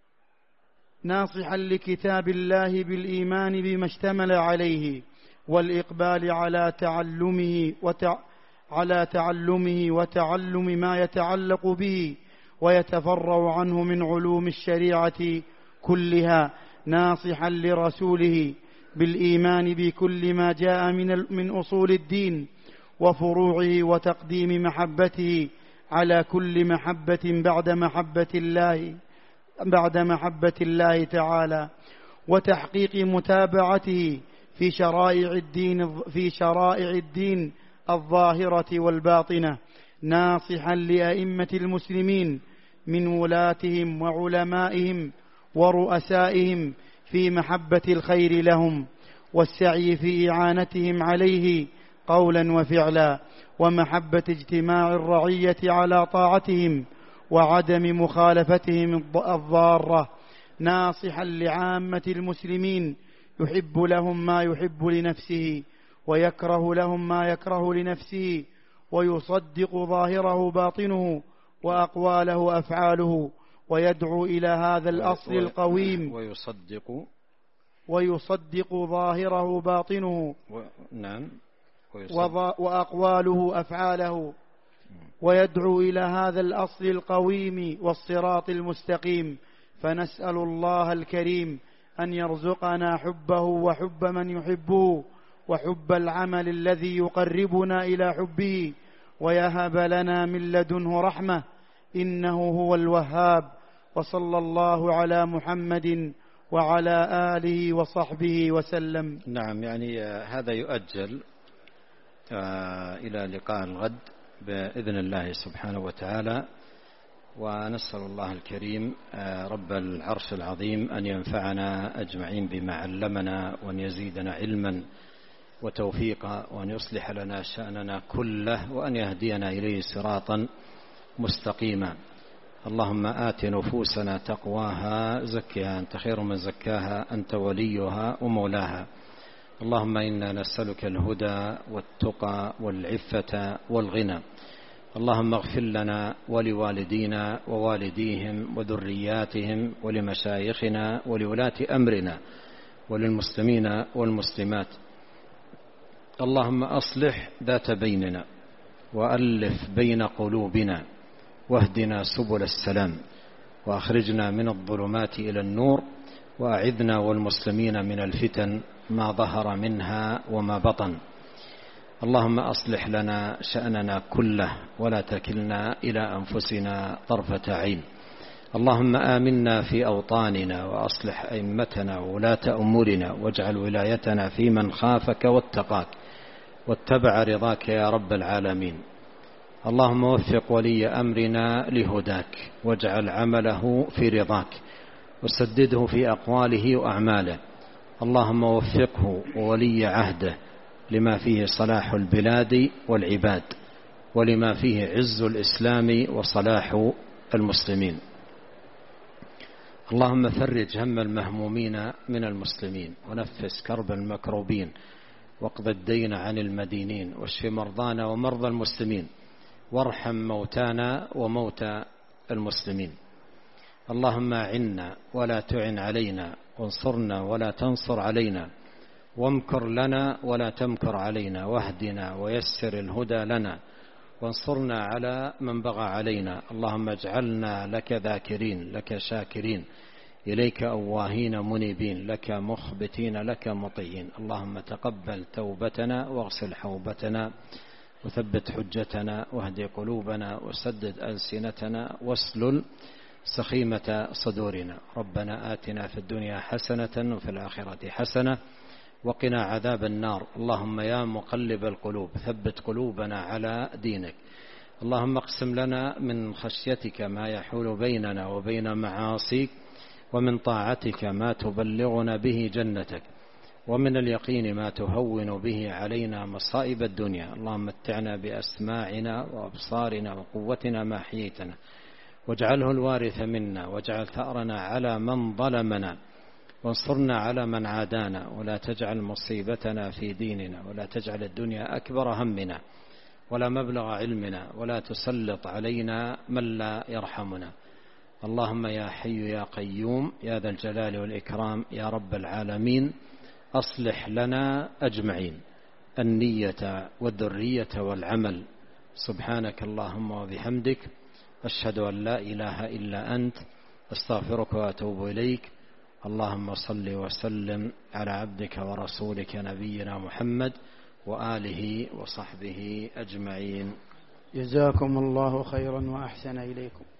Speaker 1: ناصحا لكتاب الله بالإيمان بما اشتمل عليه والإقبال على تعلمه وتع... على تعلمه وتعلم ما يتعلق به ويتفرع عنه من علوم الشريعة كلها، ناصحا لرسوله بالإيمان بكل ما جاء من, من أصول الدين وفروعه وتقديم محبته على كل محبة بعد محبة الله بعد محبة الله تعالى، وتحقيق متابعته في شرائع الدين في شرائع الدين الظاهرة والباطنة، ناصحا لأئمة المسلمين من ولاتهم وعلمائهم ورؤسائهم في محبة الخير لهم والسعي في إعانتهم عليه قولا وفعلا، ومحبة اجتماع الرعية على طاعتهم وعدم مخالفتهم الضارة، ناصحا لعامة المسلمين يحب لهم ما يحب لنفسه ويكره لهم ما يكره لنفسه، ويصدق ظاهره باطنه وأقواله أفعاله، ويدعو إلى هذا الأصل القويم
Speaker 2: ويصدق
Speaker 1: ويصدق ظاهره باطنه
Speaker 2: و... نعم
Speaker 1: وأقواله أفعاله، ويدعو إلى هذا الأصل القويم والصراط المستقيم. فنسأل الله الكريم أن يرزقنا حبه وحب من يحبه وحب العمل الذي يقربنا إلى حبه، ويهب لنا من لدنه رحمة إنه هو الوهاب. وصلى الله على محمد وعلى آله وصحبه وسلم.
Speaker 2: نعم، يعني هذا يؤجل إلى لقاء الغد بإذن الله سبحانه وتعالى، ونسأل الله الكريم رب العرش العظيم أن ينفعنا أجمعين بما علمنا، وأن يزيدنا علما وتوفيقا، وأن يصلح لنا شأننا كله، وأن يهدينا إليه صراطا مستقيما. اللهم آت نفوسنا تقواها زكها أنت خير من زكاها أنت وليها ومولاها. اللهم إنا نسألك الهدى والتقى والعفة والغنى. اللهم اغفر لنا ولوالدينا ووالديهم وذرياتهم ولمشايخنا ولولاة أمرنا وللمسلمين والمسلمات. اللهم أصلح ذات بيننا وألف بين قلوبنا واهدنا سبل السلام، وأخرجنا من الظلمات إلى النور، وأعذنا والمسلمين من الفتن ما ظهر منها وما بطن. اللهم أصلح لنا شأننا كله ولا تكلنا إلى أنفسنا طرفة عين. اللهم آمنا في أوطاننا وأصلح أئمتنا وولاة أمورنا، واجعل ولايتنا في من خافك واتقاك واتبع رضاك يا رب العالمين. اللهم وفق ولي أمرنا لهداك، واجعل عمله في رضاك، وسدده في أقواله وأعماله. اللهم وفقه وولي عهده لما فيه صلاح البلاد والعباد، ولما فيه عز الإسلام وصلاح المسلمين. اللهم فرج هم المهمومين من المسلمين، ونفس كرب المكروبين، واقض الدين عن المدينين، واشف مرضانا ومرضى المسلمين، وارحم موتانا وموتى المسلمين. اللهم أعنا ولا تعن علينا، وانصرنا ولا تنصر علينا، وامكر لنا ولا تمكر علينا، واهدنا ويسر الهدى لنا، وانصرنا على من بغى علينا. اللهم اجعلنا لك ذاكرين، لك شاكرين، إليك أواهين منيبين، لك مخبتين، لك مطيعين. اللهم تقبل توبتنا واغسل حوبتنا، وثبت حجتنا، واهد قلوبنا، وسدد ألسنتنا، واسلل سخيمة صدورنا. ربنا آتنا في الدنيا حسنة وفي الآخرة حسنة وقنا عذاب النار. اللهم يا مقلب القلوب ثبت قلوبنا على دينك. اللهم اقسم لنا من خشيتك ما يحول بيننا وبين معاصيك، ومن طاعتك ما تبلغنا به جنتك، ومن اليقين ما تهون به علينا مصائب الدنيا. اللهم متعنا بأسماعنا وأبصارنا وقوتنا ما أحييتنا، واجعله الوارث منا، واجعل ثأرنا على من ظلمنا، وانصرنا على من عادانا، ولا تجعل مصيبتنا في ديننا، ولا تجعل الدنيا أكبر همنا ولا مبلغ علمنا، ولا تسلط علينا من لا يرحمنا. اللهم يا حي يا قيوم يا ذا الجلال والإكرام يا رب العالمين، أصلح لنا أجمعين النية والذرية والعمل. سبحانك اللهم وبحمدك، أشهد أن لا إله إلا أنت، أستغفرك وأتوب إليك. اللهم صل وسلم على عبدك ورسولك نبينا محمد وآله وصحبه أجمعين.
Speaker 1: جزاكم الله خيرا وأحسن إليكم.